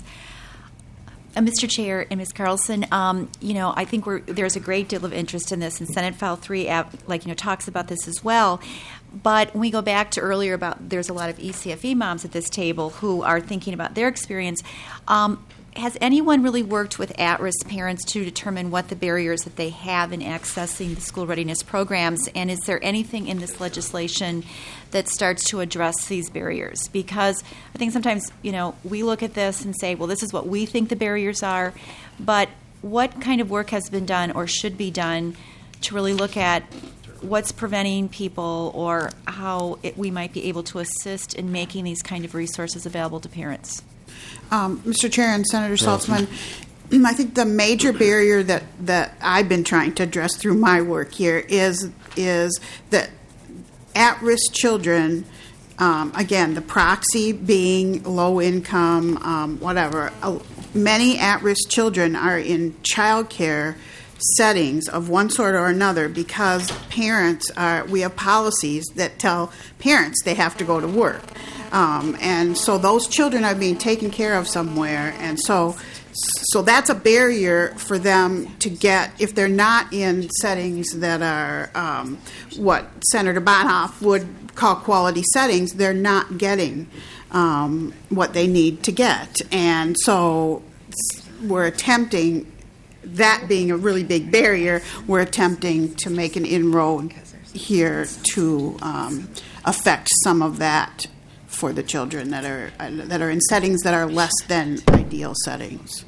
I: Mr. Chair and Ms. Carlson, I think there's a great deal of interest in this, and Senate File 3 talks about this as well. But when we go back to earlier about there's a lot of ECFE moms at this table who are thinking about their experience. Has anyone really worked with at-risk parents to determine what the barriers that they have in accessing the school readiness programs? And is there anything in this legislation that starts to address these barriers? Because I think sometimes, we look at this and say, well, this is what we think the barriers are, but what kind of work has been done or should be done to really look at what's preventing people or how we might be able to assist in making these kind of resources available to parents?
E: Mr. Chair and Senator Saltzman, I think the major barrier that I've been trying to address through my work here is that at-risk children, again, the proxy being low income, whatever, many at-risk children are in child care settings of one sort or another because we have policies that tell parents they have to go to work. And so those children are being taken care of somewhere, and so that's a barrier for them to get if they're not in settings that are what Senator Bonhoeff would call quality settings. They're not getting what they need to get, and so we're attempting, that being a really big barrier, we're attempting to make an inroad here to affect some of that for the children that are in settings that are less than ideal settings.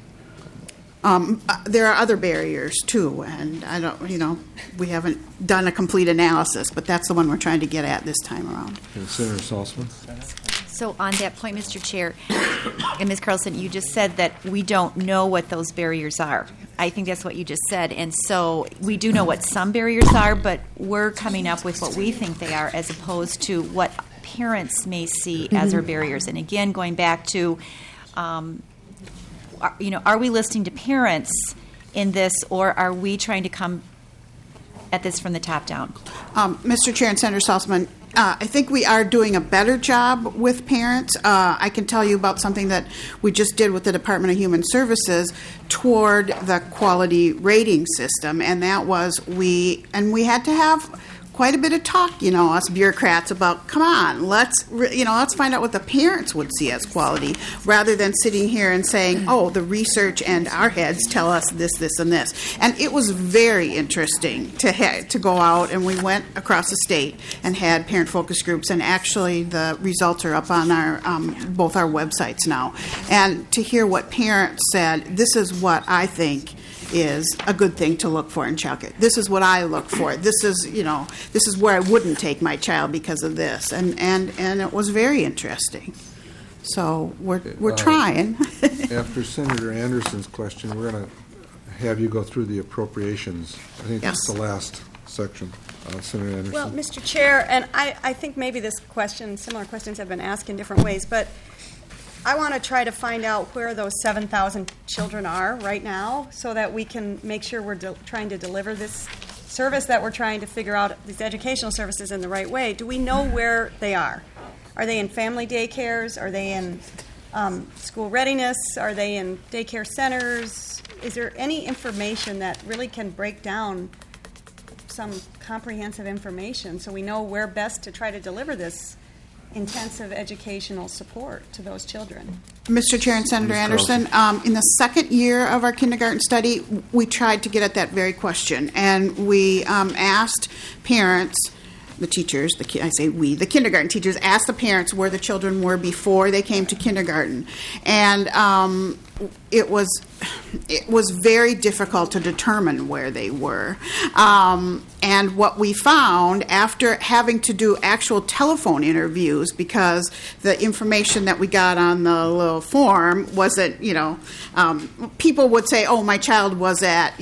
E: There are other barriers too, and I don't, we haven't done a complete analysis, but that's the one we're trying to get at this time around.
A: Senator Saltzman.
I: So on that point, Mr. Chair, and Ms. Carlson, you just said that we don't know what those barriers are. I think that's what you just said. And so we do know what some barriers are, but we're coming up with what we think they are as opposed to what parents may see as our barriers. And again, going back to, are we listening to parents in this, or are we trying to come at this from the top down?
E: Mr. Chair and Senator Saltzman, I think we are doing a better job with parents. I can tell you about something that we just did with the Department of Human Services toward the quality rating system, and that was we had to have quite a bit of talk, us bureaucrats, about, come on, let's find out what the parents would see as quality, rather than sitting here and saying, oh, the research and our heads tell us this, this, and this. And it was very interesting to go out, and we went across the state and had parent focus groups, and actually the results are up on our both our websites now. And to hear what parents said, this is what I think is a good thing to look for in childcare. This is what I look for. This is where I wouldn't take my child because of this, and it was very interesting. So we're trying.
A: After Senator Anderson's question, we're going to have you go through the appropriations. I think that's the last section. Senator Anderson.
G: Well, Mr. Chair, and I think maybe similar questions have been asked in different ways, but I want to try to find out where those 7,000 children are right now so that we can make sure we're trying to deliver this service that we're trying to figure out, these educational services in the right way, do we know where they are? Are they in family daycares? Are they in school readiness? Are they in daycare centers? Is there any information that really can break down some comprehensive information so we know where best to try to deliver this intensive educational support to those children?
E: Mr. Chair and Senator Anderson, in the second year of our kindergarten study, we tried to get at that very question, and we asked parents, the teachers, the kindergarten teachers asked the parents where the children were before they came to kindergarten, and it was very difficult to determine where they were. And what we found after having to do actual telephone interviews, because the information that we got on the little form wasn't, people would say, oh, my child was at,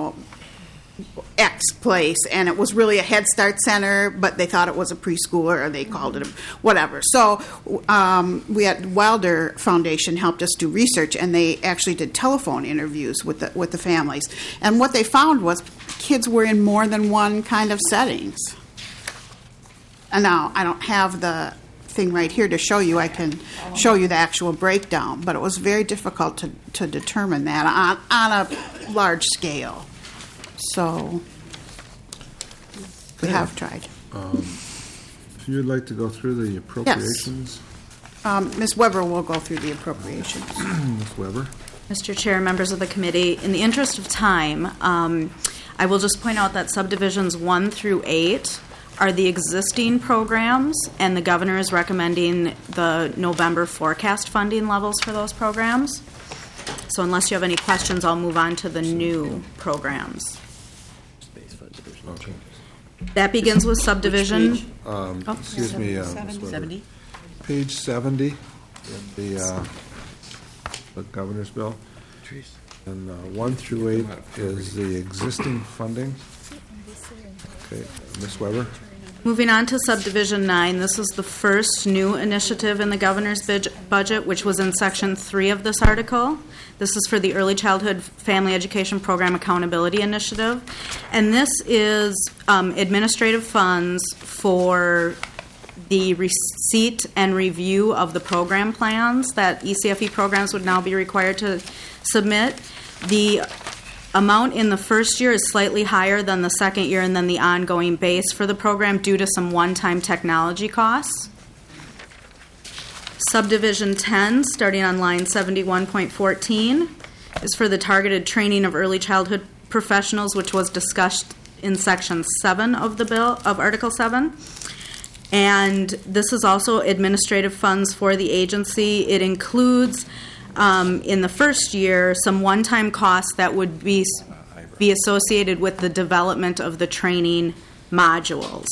E: X place, and it was really a Head Start center, but they thought it was a preschooler, or they called it whatever. So we had Wilder Foundation helped us do research, and they actually did telephone interviews with the families. And what they found was kids were in more than one kind of settings. And now I don't have the thing right here to show you. I can show you the actual breakdown, but it was very difficult to determine that on a large scale. So we have tried.
A: If you'd like to go through the appropriations.
E: Ms. Weber will go through the appropriations.
A: Ms. Weber.
N: Mr. Chair, members of the committee, in the interest of time, I will just point out that subdivisions 1 through 8 are the existing programs, and the governor is recommending the November forecast funding levels for those programs. So unless you have any questions, I'll move on to the new programs. That begins with subdivision.
A: Excuse me, Ms. Weber.
J: 70.
A: Page 70 in the governor's bill. And 1 through 8 is the existing funding. Okay, Ms. Weber.
N: Moving on to subdivision 9, this is the first new initiative in the governor's budget, which was in section 3 of this article. This is for the Early Childhood Family Education Program Accountability Initiative. And this is administrative funds for the receipt and review of the program plans that ECFE programs would now be required to submit. The amount in the first year is slightly higher than the second year and then the ongoing base for the program due to some one-time technology costs. Subdivision 10, starting on line 71.14, is for the targeted training of early childhood professionals, which was discussed in section 7 of the bill, of Article 7. And this is also administrative funds for the agency. It includes in the first year some one-time costs that would be associated with the development of the training modules.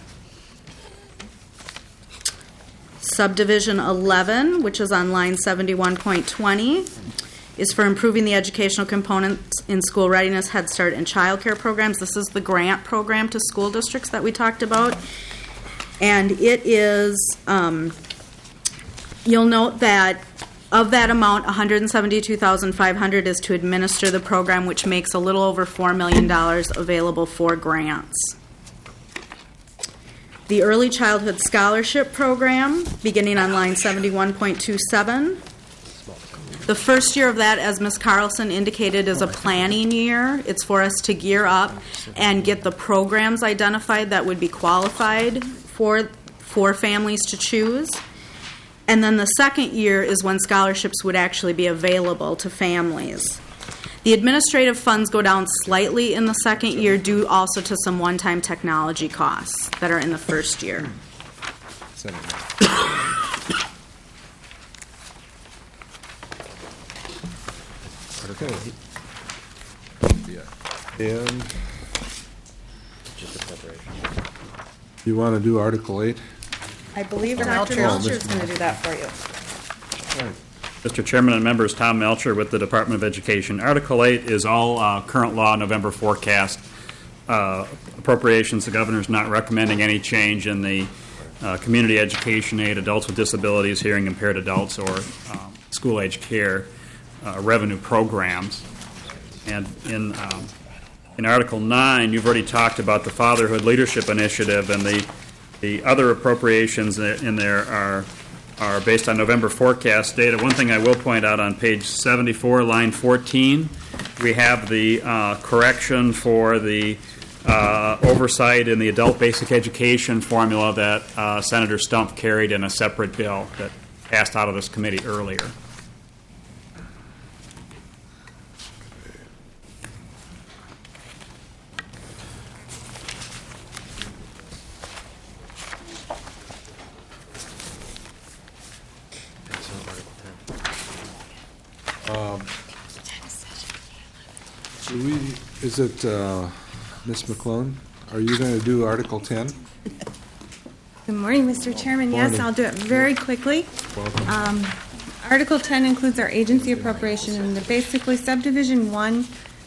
N: Subdivision 11, which is on line 71.20, is for improving the educational components in school readiness, Head Start, and child care programs. This is the grant program to school districts that we talked about. And it is, you'll note that of that amount, $172,500 is to administer the program, which makes a little over $4 million available for grants. The Early Childhood Scholarship Program, beginning on line 71.27. The first year of that, as Ms. Carlson indicated, is a planning year. It's for us to gear up and get the programs identified that would be qualified for families to choose. And then the second year is when scholarships would actually be available to families. The administrative funds go down slightly in the second year due also to some one-time technology costs that are in the first year.
A: Okay. And you want to do Article 8?
N: I believe Dr. Melcher is going to do that for you.
O: Mr. Chairman and members, Tom Melcher with the Department of Education. Article 8 is all current law November forecast appropriations. The governor is not recommending any change in the community education aid, adults with disabilities, hearing impaired adults, or school age care revenue programs. And in In Article 9, you've already talked about the Fatherhood Leadership Initiative, and the other appropriations in there are based on November forecast data. One thing I will point out on page 74, line 14, we have the correction for the oversight in the adult basic education formula that Senator Stumpf carried in a separate bill that passed out of this committee earlier.
A: Is it, Ms. McClone, are you going to do Article 10?
P: Good morning, Mr. Chairman.
A: Morning.
P: Yes, I'll do it very quickly.
A: Welcome.
P: Article 10 includes our agency appropriation, and basically subdivision 1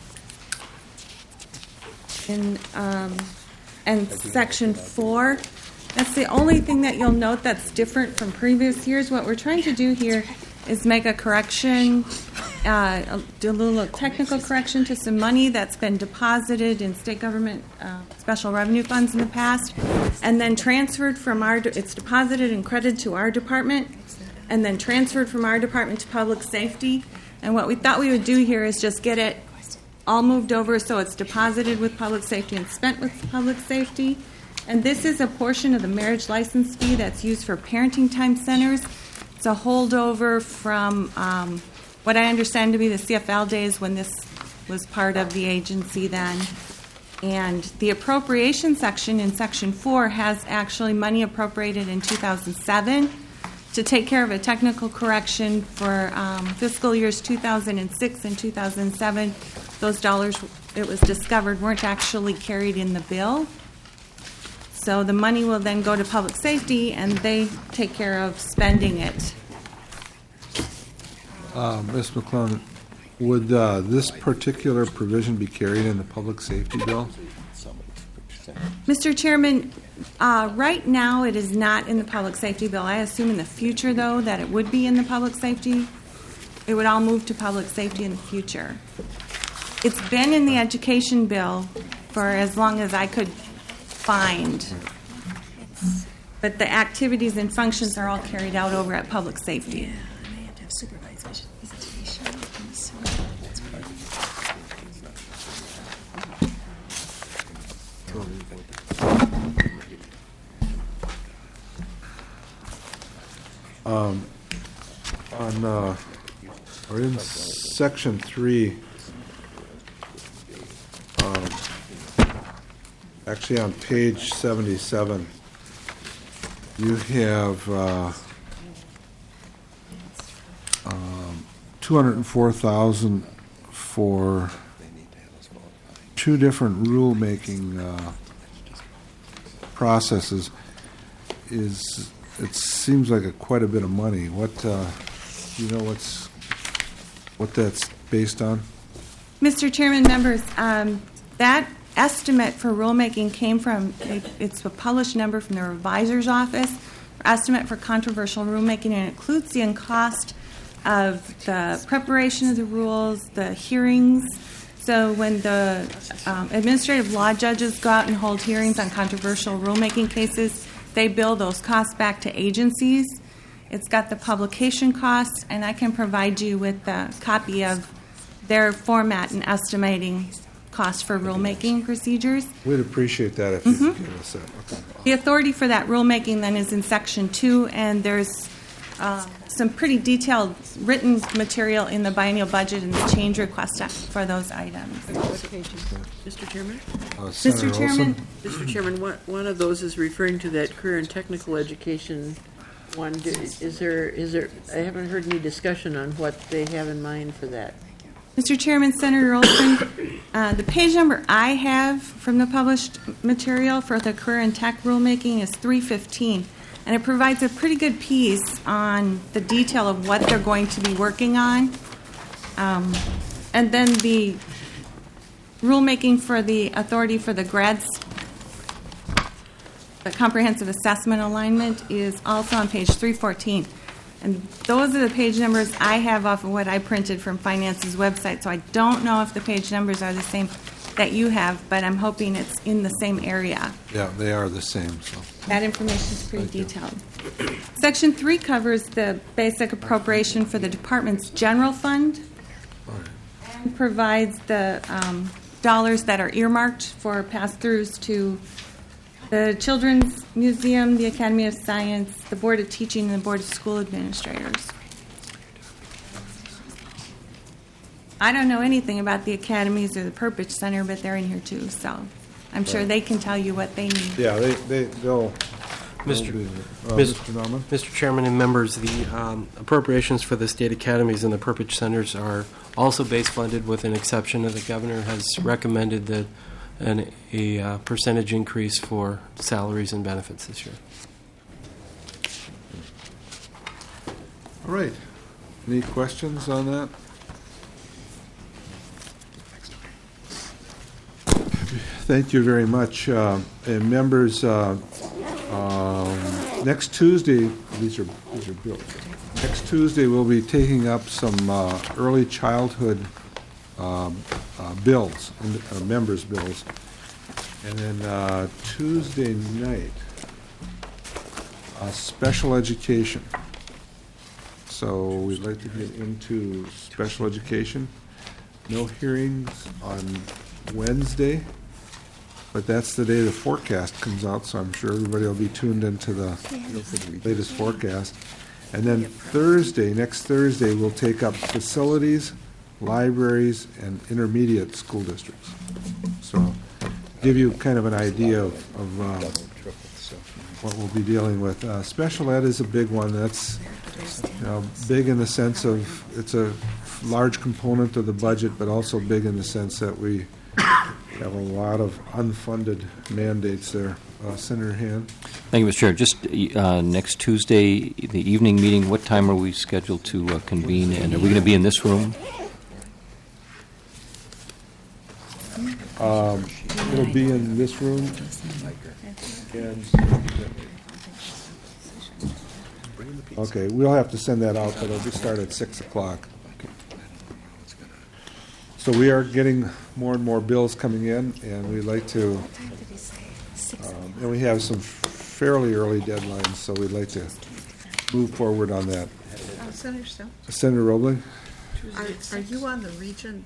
P: and section 4. That's the only thing that you'll note that's different from previous years. What we're trying to do here is make a correction, do a little technical correction to some money that's been deposited in state government special revenue funds in the past, and then transferred from it's deposited and credited to our department, and then transferred from our department to public safety. And what we thought we would do here is just get it all moved over so it's deposited with public safety and spent with public safety. And this is a portion of the marriage license fee that's used for parenting time centers. It's a holdover from what I understand to be the CFL days when this was part of the agency then. And the appropriation section in Section 4 has actually money appropriated in 2007 to take care of a technical correction for fiscal years 2006 and 2007. Those dollars, it was discovered, weren't actually carried in the bill. So the money will then go to public safety, and they take care of spending it.
A: Ms. McClone, would this particular provision be carried in the public safety bill?
P: Mr. Chairman, right now it is not in the public safety bill. I assume in the future, though, that it would be in the public safety. It would all move to public safety in the future. It's been in the education bill for as long as I could find. But the activities and functions are all carried out over at public safety.
A: Or in Section 3, actually on page 77, you have $204,000 for two different rulemaking processes. It seems like quite a bit of money. What do you know what that's based on?
P: Mr. Chairman, members, that estimate for rulemaking came from, it's a published number from the revisor's office, estimate for controversial rulemaking, and it includes the cost of the preparation of the rules, the hearings. So when the administrative law judges go out and hold hearings on controversial rulemaking cases, they bill those costs back to agencies. It's got the publication costs, and I can provide you with a copy of their format and estimating costs for rulemaking procedures.
A: We'd appreciate that if you could give us that. Okay.
P: The authority for that rulemaking then is in Section 2, and there's some pretty detailed written material in the biennial budget and the change request for those items.
J: Mr. Chairman?
P: Mr. Chairman?
J: Mr. Chairman, one of those is referring to that career and technical education one. Is there? I haven't heard any discussion on what they have in mind for that.
P: Mr. Chairman, Senator Olson, the page number I have from the published material for the career and tech rulemaking is 315, and it provides a pretty good piece on the detail of what they're going to be working on. And then the rulemaking for the authority for the grads, the comprehensive assessment alignment, is also on page 314. And those are the page numbers I have off of what I printed from Finance's website, so I don't know if the page numbers are the same. that you have, but I'm hoping it's in the same area.
A: Yeah, they are the same, so.
P: That information is pretty detailed. Section 3 covers the basic appropriation for the department's general fund and provides the dollars that are earmarked for pass-throughs to the Children's Museum, the Academy of Science, the Board of Teaching, and the Board of School Administrators. I don't know anything about the academies or the Perpich Center, but they're in here too, so I'm sure they can tell you what they need.
A: Yeah, they'll.
M: Mr.
A: Nauman?
M: Mr. Chairman and members, the appropriations for the state academies and the Perpich centers are also base funded, with an exception of the governor has recommended that a percentage increase for salaries and benefits this year.
A: All right. Any questions on that? Thank you very much. And members, next Tuesday, these are bills. Next Tuesday, we'll be taking up some early childhood bills, members' bills. And then Tuesday night, special education. So we'd like to get into special education. No hearings on Wednesday, but that's the day the forecast comes out, so I'm sure everybody will be tuned into the latest forecast. And then next Thursday, we'll take up facilities, libraries, and intermediate school districts. So give you kind of an idea of what we'll be dealing with. Special ed is a big one. That's big in the sense of it's a large component of the budget, but also big in the sense that we have a lot of unfunded mandates there. Senator Hand.
Q: Thank you, Mr. Chair. Just next Tuesday, the evening meeting, what time are we scheduled to convene, and are we going to be in this room?
A: It'll be in this room. Okay, we'll have to send that out, but it'll start at 6 o'clock. So we are getting more and more bills coming in, and we'd like to, and we have some fairly early deadlines, so we'd like to move forward on that.
C: Senator Still?
A: Senator Roebling?
C: Are you on the regent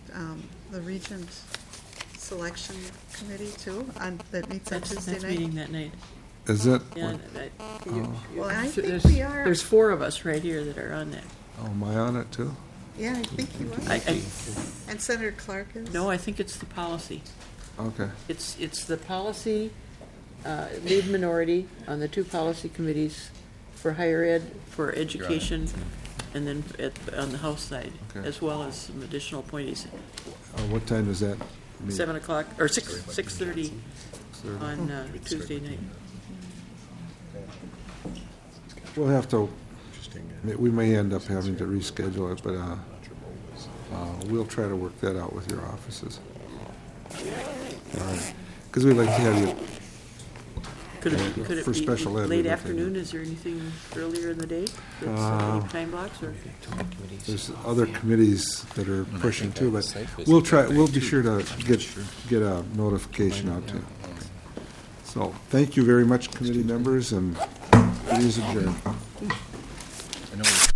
C: selection committee too? That meets on Tuesday night.
J: That's meeting that night.
A: Is it?
J: Yeah,
C: well, I think we are.
J: There's 4 of us right here that are on that.
A: Oh, am I on it too?
C: Yeah, I think you are. And Senator Clark is?
J: No, I think it's the policy.
A: Okay.
J: It's the policy, lead minority on the 2 policy committees for higher ed, for education, and then on the House side, as well as some additional appointees.
A: What time is that?
J: 7 o'clock, or 6:30 on Tuesday night.
A: We'll have to, we may end up having to reschedule it, but we'll try to work that out with your offices. Because we'd like to have you
J: Could it
A: for
J: be
A: special ed.
J: late afternoon? Is there anything earlier in the day? Time blocks? Or?
A: There's other committees that are pushing too, but we'll try. We'll be sure to get a notification out to you. So thank you very much, committee members, and it is adjourned.